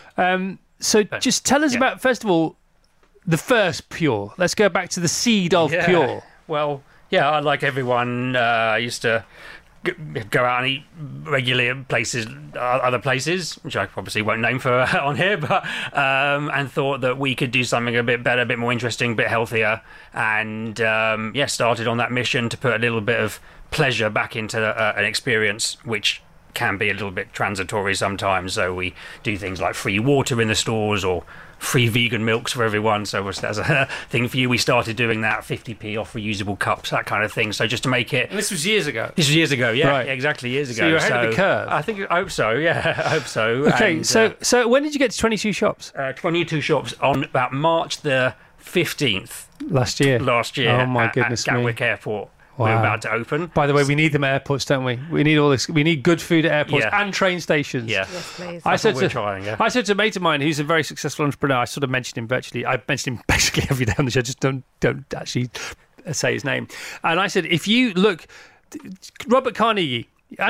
Speaker 11: So just tell us about, first of all, the first Pure. Let's go back to the seed of Pure.
Speaker 2: Well, I like everyone. I used to go out and eat regularly at other places, which I obviously won't name for on here, but and thought that we could do something a bit better, a bit more interesting, a bit healthier, and started on that mission to put a little bit of pleasure back into an experience which can be a little bit transitory sometimes. So we do things like free water in the stores or free vegan milks for everyone. So as a thing for you, we started doing that, 50p off reusable cups, that kind of thing. So just to make it...
Speaker 11: And this was years ago?
Speaker 2: This was years ago, yeah.
Speaker 11: Right.
Speaker 2: Exactly, years ago.
Speaker 11: So you're ahead of the curve?
Speaker 2: I hope so, yeah. I hope so.
Speaker 11: Okay,
Speaker 2: and,
Speaker 11: so when did you get to 22 shops?
Speaker 2: 22 shops on about March the 15th.
Speaker 11: Last year? Oh, my goodness
Speaker 2: at Gatwick Airport.
Speaker 11: Wow.
Speaker 2: We're about to open.
Speaker 11: By the way, we need them at airports, don't we? We need all this. We need good food at airports and train stations.
Speaker 2: Yeah.
Speaker 8: Yes, please.
Speaker 11: I said to a mate of mine who's a very successful entrepreneur, I sort of mentioned him virtually. I mentioned him basically every day on the show, just don't actually say his name. And I said, if you look, Andrew Carnegie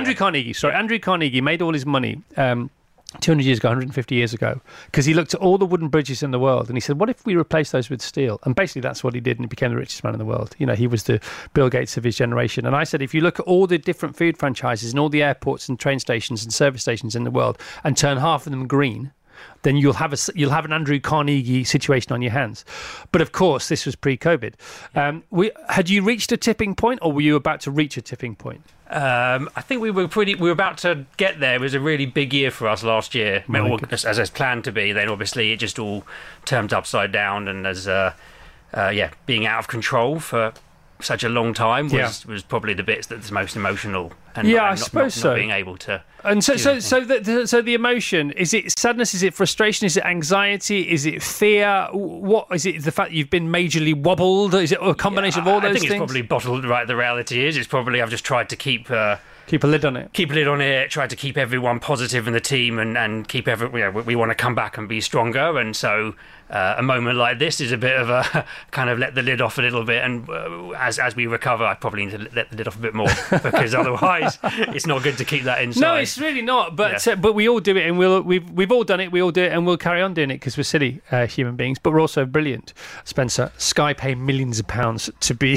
Speaker 11: made all his money 200 years ago, 150 years ago, because he looked at all the wooden bridges in the world and he said, what if we replace those with steel? And basically that's what he did, and he became the richest man in the world. You know, he was the Bill Gates of his generation. And I said, if you look at all the different food franchises and all the airports and train stations and service stations in the world and turn half of them green, then you'll have an Andrew Carnegie situation on your hands. But of course, this was pre-COVID. Had you reached a tipping point, or were you about to reach a tipping point?
Speaker 2: I think we were about to get there. It was a really big year for us last year, as it's planned to be. Then obviously it just all turned upside down, and as being out of control for such a long time was probably the bits that's most emotional. And
Speaker 11: I suppose so.
Speaker 2: Not being able to.
Speaker 11: And so the emotion, is it sadness? Is it frustration? Is it anxiety? Is it fear? What is it? The fact that you've been majorly wobbled? Is it a combination of all those things?
Speaker 2: I think it's probably bottled. Right, the reality is, it's probably I've just tried to keep a
Speaker 11: lid on it.
Speaker 2: Keep a lid on it. Tried to keep everyone positive in the team, and keep we want to come back and be stronger. And so a moment like this is a bit of a kind of let the lid off a little bit. And as we recover, I probably need to let the lid off a bit more, because otherwise it's not good to keep that inside.
Speaker 11: No, it's really not. But but we all do it, and we've all done it. We all do it, and we'll carry on doing it because we're silly human beings. But we're also brilliant. Spencer, Sky pay millions of pounds to be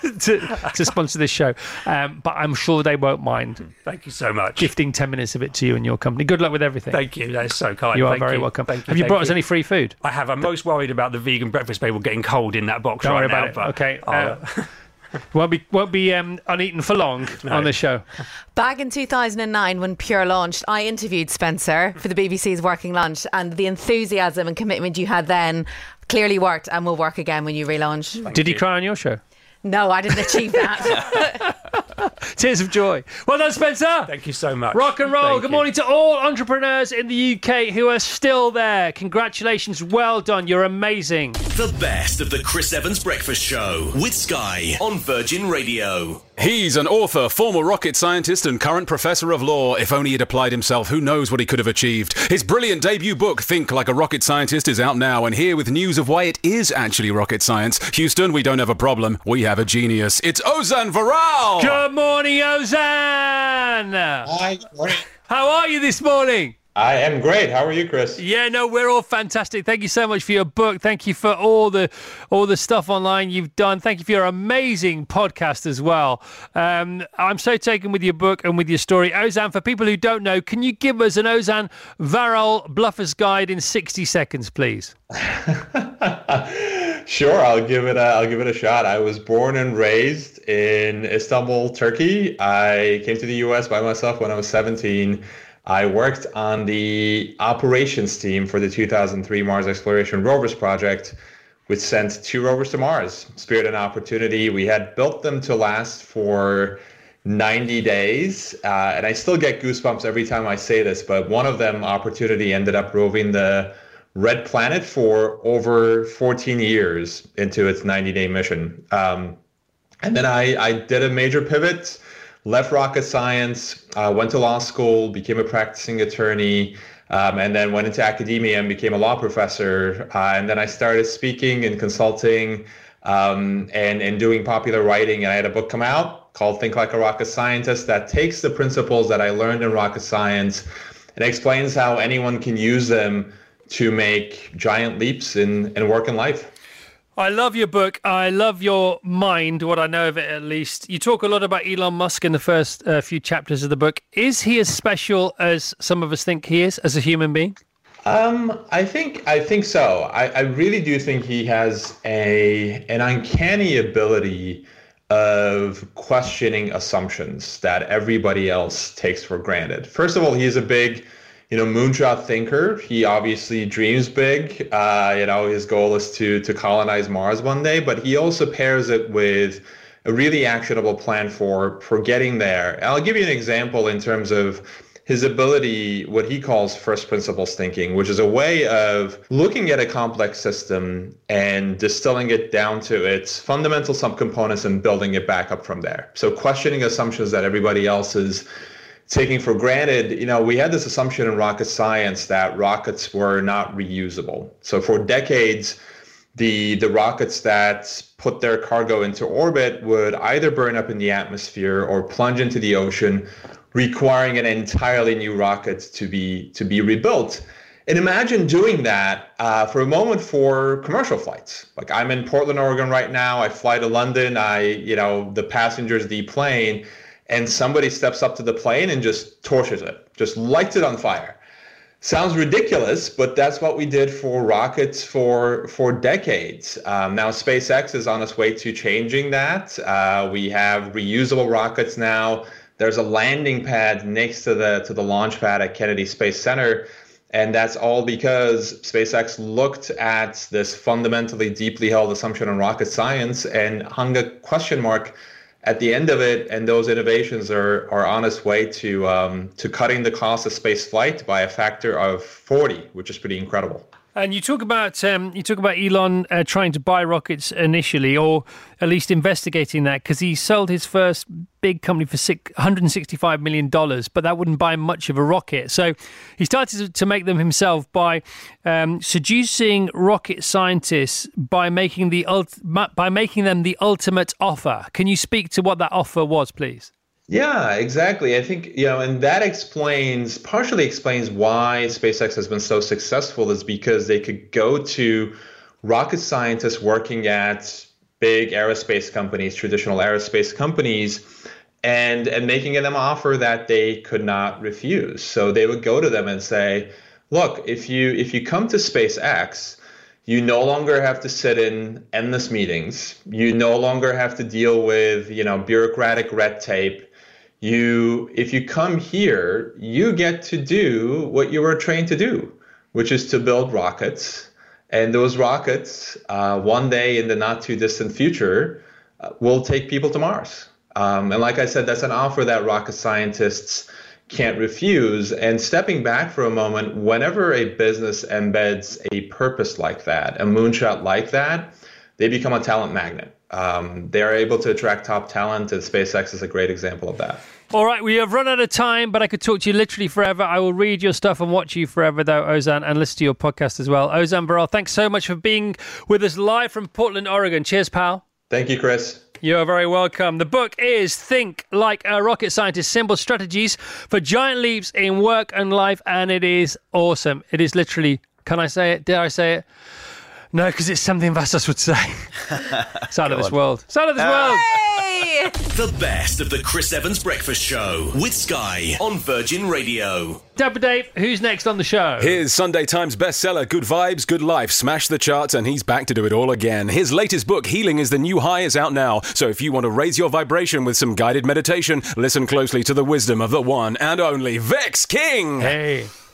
Speaker 11: to sponsor this show, but I'm sure they won't mind.
Speaker 2: Thank you so much.
Speaker 11: Gifting 10 minutes of it to you and your company. Good luck with everything.
Speaker 2: Thank you. That's so kind.
Speaker 11: You are very welcome. Have you brought us any free food?
Speaker 2: I have. I'm most worried about the vegan breakfast table getting cold in that box.
Speaker 11: Don't
Speaker 2: right
Speaker 11: worry
Speaker 2: now.
Speaker 11: About it. Okay. Won't be uneaten for long on the show.
Speaker 8: Back in 2009, when Pure launched, I interviewed Spencer for the BBC's Working Lunch, and the enthusiasm and commitment you had then clearly worked and will work again when you relaunch.
Speaker 11: Did he cry on your show?
Speaker 8: No, I didn't achieve that.
Speaker 11: Tears of joy. Well done, Spencer.
Speaker 2: Thank you so much.
Speaker 11: Rock and roll.
Speaker 2: Thank
Speaker 11: Good
Speaker 2: you.
Speaker 11: morning to all entrepreneurs in the UK who are still there. Congratulations. Well done. You're amazing.
Speaker 5: The best of the Chris Evans Breakfast Show with Sky on Virgin Radio.
Speaker 3: He's an author, former rocket scientist and current professor of law. If only he'd applied himself, who knows what he could have achieved. His brilliant debut book, Think Like a Rocket Scientist, is out now, and here with news of why it is actually rocket science. Houston, we don't have a problem. We have a genius. It's Ozan Varal.
Speaker 11: Good morning, Ozan.
Speaker 12: Hi, great.
Speaker 11: How are you this morning?
Speaker 12: I am great. How are you, Chris?
Speaker 11: Yeah, no, we're all fantastic. Thank you so much for your book. Thank you for all the stuff online you've done. Thank you for your amazing podcast as well. I'm so taken with your book and with your story. Ozan, for people who don't know, can you give us an Ozan Varal Bluffer's Guide in 60 seconds, please?
Speaker 12: Sure, I'll give it a shot. I was born and raised in Istanbul, Turkey. I came to the US by myself when I was 17. I worked on the operations team for the 2003 Mars Exploration Rovers project, which sent 2 rovers to Mars, Spirit and Opportunity. We had built them to last for 90 days. And I still get goosebumps every time I say this, but one of them, Opportunity, ended up roving the Red Planet for over 14 years into its 90-day mission. And then I did a major pivot, left rocket science, went to law school, became a practicing attorney, and then went into academia and became a law professor. And then I started speaking and consulting and doing popular writing. And I had a book come out called Think Like a Rocket Scientist that takes the principles that I learned in rocket science and explains how anyone can use them to make giant leaps in work and life.
Speaker 2: I love your book. I love your mind, what I know of it at least. You talk a lot about Elon Musk in the first few chapters of the book. Is he as special as some of us think he is as a human being?
Speaker 12: I think so. I really do think he has an uncanny ability of questioning assumptions that everybody else takes for granted. First of all, he is a big, moonshot thinker. He obviously dreams big. His goal is to colonize Mars one day, but he also pairs it with a really actionable plan for getting there. And I'll give you an example in terms of his ability, what he calls first principles thinking, which is a way of looking at a complex system and distilling it down to its fundamental subcomponents and building it back up from there. So questioning assumptions that everybody else is taking for granted. We had this assumption in rocket science that rockets were not reusable. So for decades, the rockets that put their cargo into orbit would either burn up in the atmosphere or plunge into the ocean, requiring an entirely new rocket to be rebuilt. And imagine doing that for a moment for commercial flights. Like I'm in Portland, Oregon right now. I fly to London. The passengers deplane, and somebody steps up to the plane and just torches it, just lights it on fire. Sounds ridiculous, but that's what we did for rockets for decades. Now SpaceX is on its way to changing that. We have reusable rockets now. There's a landing pad next to the launch pad at Kennedy Space Center. And that's all because SpaceX looked at this fundamentally deeply held assumption on rocket science and hung a question mark at the end of it. And those innovations are on its way to cutting the cost of space flight by a factor of 40, which is pretty incredible.
Speaker 2: And you talk about Elon trying to buy rockets initially, or at least investigating that, because he sold his first big company for $165 million, but that wouldn't buy much of a rocket. So he started to make them himself by seducing rocket scientists by making them the ultimate offer. Can you speak to what that offer was, please?
Speaker 12: Yeah, exactly. I think, and that partially explains why SpaceX has been so successful, is because they could go to rocket scientists working at big aerospace companies, traditional aerospace companies, and making them an offer that they could not refuse. So they would go to them and say, look, if you come to SpaceX, you no longer have to sit in endless meetings. You no longer have to deal with, bureaucratic red tape. If you come here, you get to do what you were trained to do, which is to build rockets. And those rockets, one day in the not too distant future, will take people to Mars. And like I said, that's an offer that rocket scientists can't refuse. And stepping back for a moment, whenever a business embeds a purpose like that, a moonshot like that, they become a talent magnet. They are able to attract top talent, and SpaceX is a great example of that.
Speaker 2: All right, we have run out of time, but I could talk to you literally forever. I will read your stuff and watch you forever, though, Ozan, and listen to your podcast as well. Ozan Varol, thanks so much for being with us live from Portland, Oregon. Cheers, pal.
Speaker 12: Thank you, Chris.
Speaker 2: You're very welcome. The book is Think Like a Rocket Scientist, Simple Strategies for Giant Leaps in Work and Life, and it is awesome. It is literally, can I say it? Dare I say it? No, because it's something Vassos would say. It's out of this world. It's out of this world.
Speaker 8: Hey!
Speaker 5: The best of the Chris Evans Breakfast Show with Sky on Virgin Radio.
Speaker 2: Dapper Dave, who's next on the show?
Speaker 3: Here's Sunday Times bestseller, Good Vibes, Good Life, smashed the charts, and he's back to do it all again. His latest book, Healing is the New High, is out now. So if you want to raise your vibration with some guided meditation, listen closely to the wisdom of the one and only Vex King.
Speaker 2: Hey.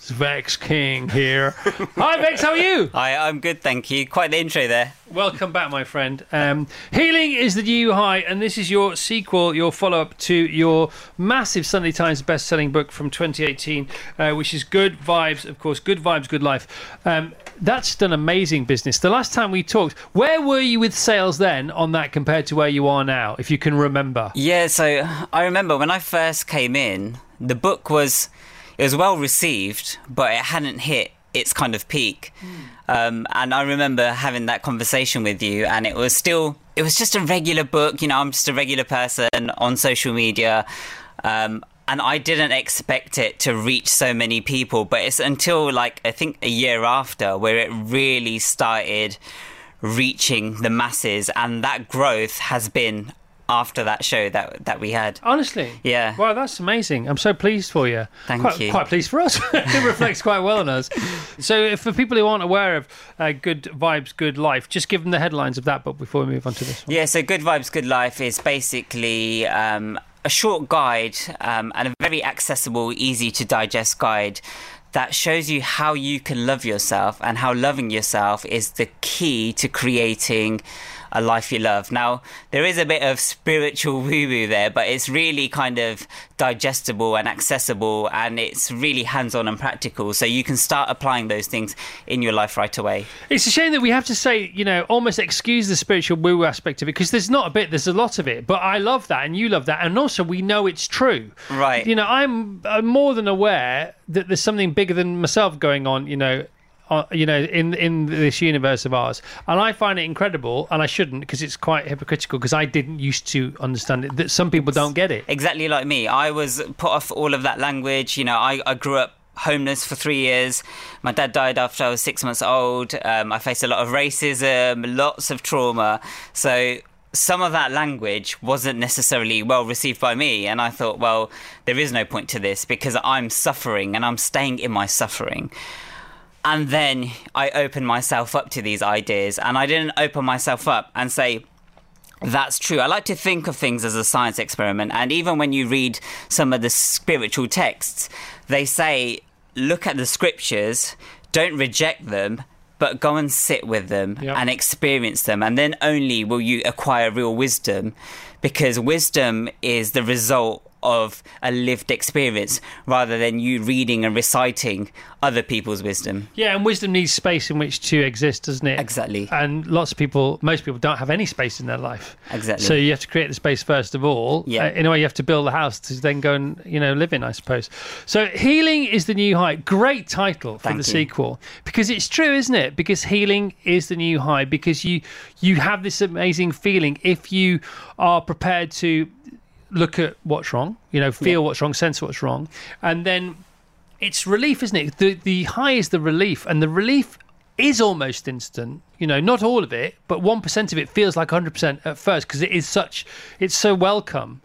Speaker 2: Vex King here. Hi, Vex, how are you?
Speaker 13: Hi, I'm good, thank you. Quite the intro there.
Speaker 2: Welcome back, my friend. Healing is the New High, and this is your sequel, your follow-up to your massive Sunday Times best-selling book from 2018, which is Good Vibes, of course. Good Vibes, Good Life. That's done amazing business. The last time we talked, where were you with sales then on that compared to where you are now, if you can remember?
Speaker 13: Yeah, so I remember when I first came in, the book was well received, but it hadn't hit its kind of peak. And I remember having that conversation with you, and it was just a regular book. You know, I'm just a regular person on social media. And I didn't expect it to reach so many people, but it's until I think a year after where it really started reaching the masses, and that growth has been after that show that we had.
Speaker 2: Honestly?
Speaker 13: Yeah.
Speaker 2: Wow, that's amazing. I'm so pleased for you.
Speaker 13: Thank you.
Speaker 2: Quite pleased for us. It reflects quite well on us. So for people who aren't aware of Good Vibes, Good Life, just give them the headlines of that book before we move on to this one.
Speaker 13: Yeah, so Good Vibes, Good Life is basically a short guide and a very accessible, easy to digest guide that shows you how you can love yourself and how loving yourself is the key to creating a life you love. Now, there is a bit of spiritual woo-woo there, but it's really kind of digestible and accessible, and it's really hands-on and practical, so you can start applying those things in your life right away.
Speaker 2: It's a shame that we have to say, almost excuse the spiritual woo aspect of it, because there's a lot of it, but I love that and you love that, and also we know it's true.
Speaker 13: Right.
Speaker 2: I'm more than aware that there's something bigger than myself going on, in this universe of ours, and I find it incredible, and I shouldn't, because it's quite hypocritical, because I didn't used to understand it, that some people don't get it.
Speaker 13: Exactly like me. I was put off all of that language. I grew up homeless for 3 years. My dad died after I was 6 months old. I faced a lot of racism, lots of trauma, so some of that language wasn't necessarily well received by me, and I thought, well, there is no point to this because I'm suffering and I'm staying in my suffering. And then I opened myself up to these ideas, and I didn't open myself up and say, that's true. I like to think of things as a science experiment. And even when you read some of the spiritual texts, they say, look at the scriptures, don't reject them, but go and sit with them and experience them. And then only will you acquire real wisdom, because wisdom is the result of a lived experience rather than you reading and reciting other people's wisdom.
Speaker 2: Yeah, and wisdom needs space in which to exist, doesn't it?
Speaker 13: Exactly.
Speaker 2: And most people don't have any space in their life.
Speaker 13: Exactly.
Speaker 2: So you have to create the space first of all.
Speaker 13: Yeah.
Speaker 2: In a way, you have to build a house to then go and live in, I suppose. So Healing is the New High. Great title for the sequel, because it's true, isn't it? Because healing is the new high, because you have this amazing feeling if you are prepared to look at what's wrong, feel what's wrong, sense what's wrong, and then it's relief, isn't it? The high is the relief, and the relief is almost instant. Not all of it, but 1% of it feels like 100% at first, because it's so welcome,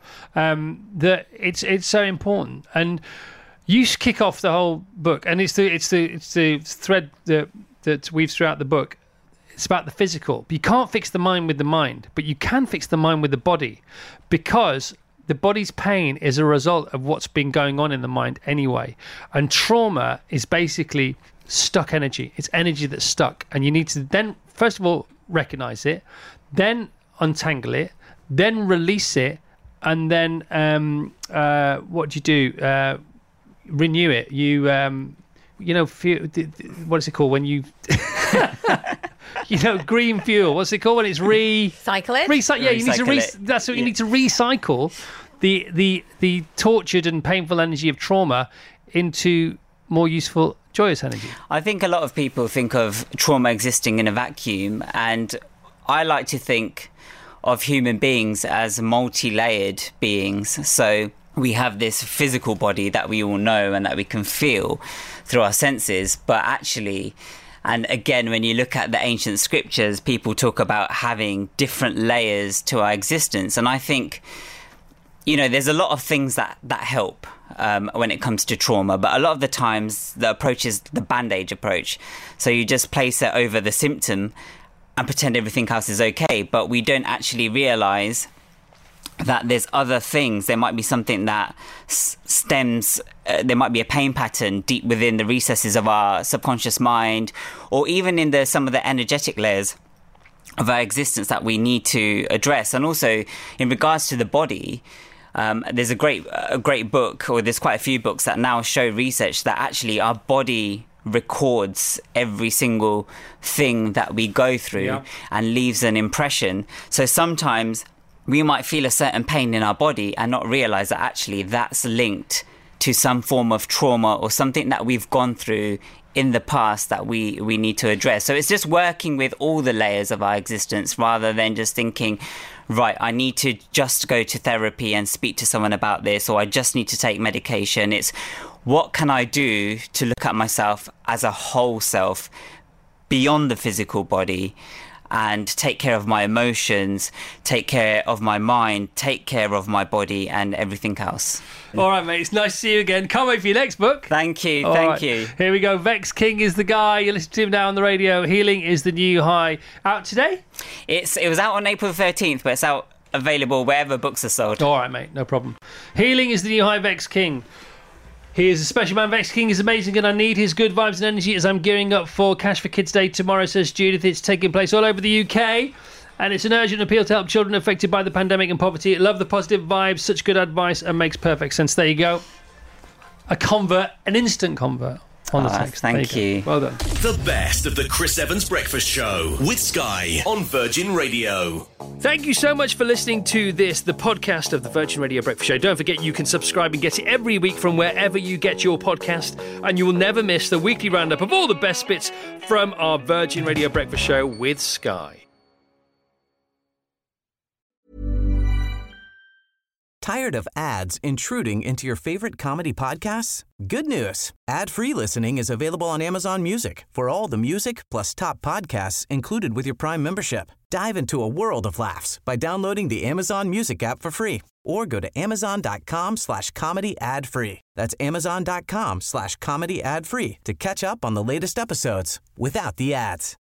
Speaker 2: that it's so important. And you kick off the whole book, and it's the thread that weaves throughout the book. It's about the physical. You can't fix the mind with the mind, but you can fix the mind with the body, because the body's pain is a result of what's been going on in the mind anyway. And trauma is basically stuck energy. It's energy that's stuck. And you need to then, first of all, recognize it, then untangle it, then release it, and then what do you do? Renew it. You feel, what is it called when you... green fuel. What's it called when it's
Speaker 8: Cycle it?
Speaker 2: Yeah, you need to that's what you need to recycle the tortured and painful energy of trauma into more useful, joyous energy.
Speaker 13: I think a lot of people think of trauma existing in a vacuum, and I like to think of human beings as multi-layered beings. So we have this physical body that we all know and that we can feel through our senses, but actually... And again, when you look at the ancient scriptures, people talk about having different layers to our existence. And I think, there's a lot of things that help when it comes to trauma. But a lot of the times, the approach is the Band-Aid approach. So you just place it over the symptom and pretend everything else is okay. But we don't actually realise that there's other things. There might be something that stems, there might be a pain pattern deep within the recesses of our subconscious mind, or even in some of the energetic layers of our existence that we need to address. And also in regards to the body, there's a great book, or there's quite a few books that now show research that actually our body records every single thing that we go through and leaves an impression. So sometimes we might feel a certain pain in our body and not realize that actually that's linked to some form of trauma or something that we've gone through in the past that we need to address. So it's just working with all the layers of our existence rather than just thinking, right, I need to just go to therapy and speak to someone about this, or I just need to take medication. It's what can I do to look at myself as a whole self beyond the physical body and take care of my emotions, take care of my mind, take care of my body and everything else.
Speaker 2: All right, mate, it's nice to see you again. Can't wait for your next book.
Speaker 13: Thank you,
Speaker 2: All
Speaker 13: thank
Speaker 2: right.
Speaker 13: you.
Speaker 2: Here we go. Vex King is the guy. You listen to him now on the radio. Healing is the New High. Out today?
Speaker 13: It was out on April 13th, but it's out available wherever books are sold.
Speaker 2: All right, mate, no problem. Healing is the New High, Vex King. He is a special man. Vex King is amazing, and I need his good vibes and energy as I'm gearing up for Cash for Kids Day tomorrow, says Judith. It's taking place all over the UK, and it's an urgent appeal to help children affected by the pandemic and poverty. Love the positive vibes, such good advice, and makes perfect sense. There you go. A convert, an instant convert on the text.
Speaker 13: Thank you.
Speaker 2: Well done.
Speaker 5: The best of the Chris Evans Breakfast Show with Sky on Virgin Radio.
Speaker 2: Thank you so much for listening to this, the podcast of the Virgin Radio Breakfast Show. Don't forget you can subscribe and get it every week from wherever you get your podcast, and you will never miss the weekly roundup of all the best bits from our Virgin Radio Breakfast Show with Sky.
Speaker 14: Tired of ads intruding into your favorite comedy podcasts? Good news. Ad-free listening is available on Amazon Music for all the music plus top podcasts included with your Prime membership. Dive into a world of laughs by downloading the Amazon Music app for free or go to amazon.com/comedy ad-free. That's amazon.com/comedy ad-free to catch up on the latest episodes without the ads.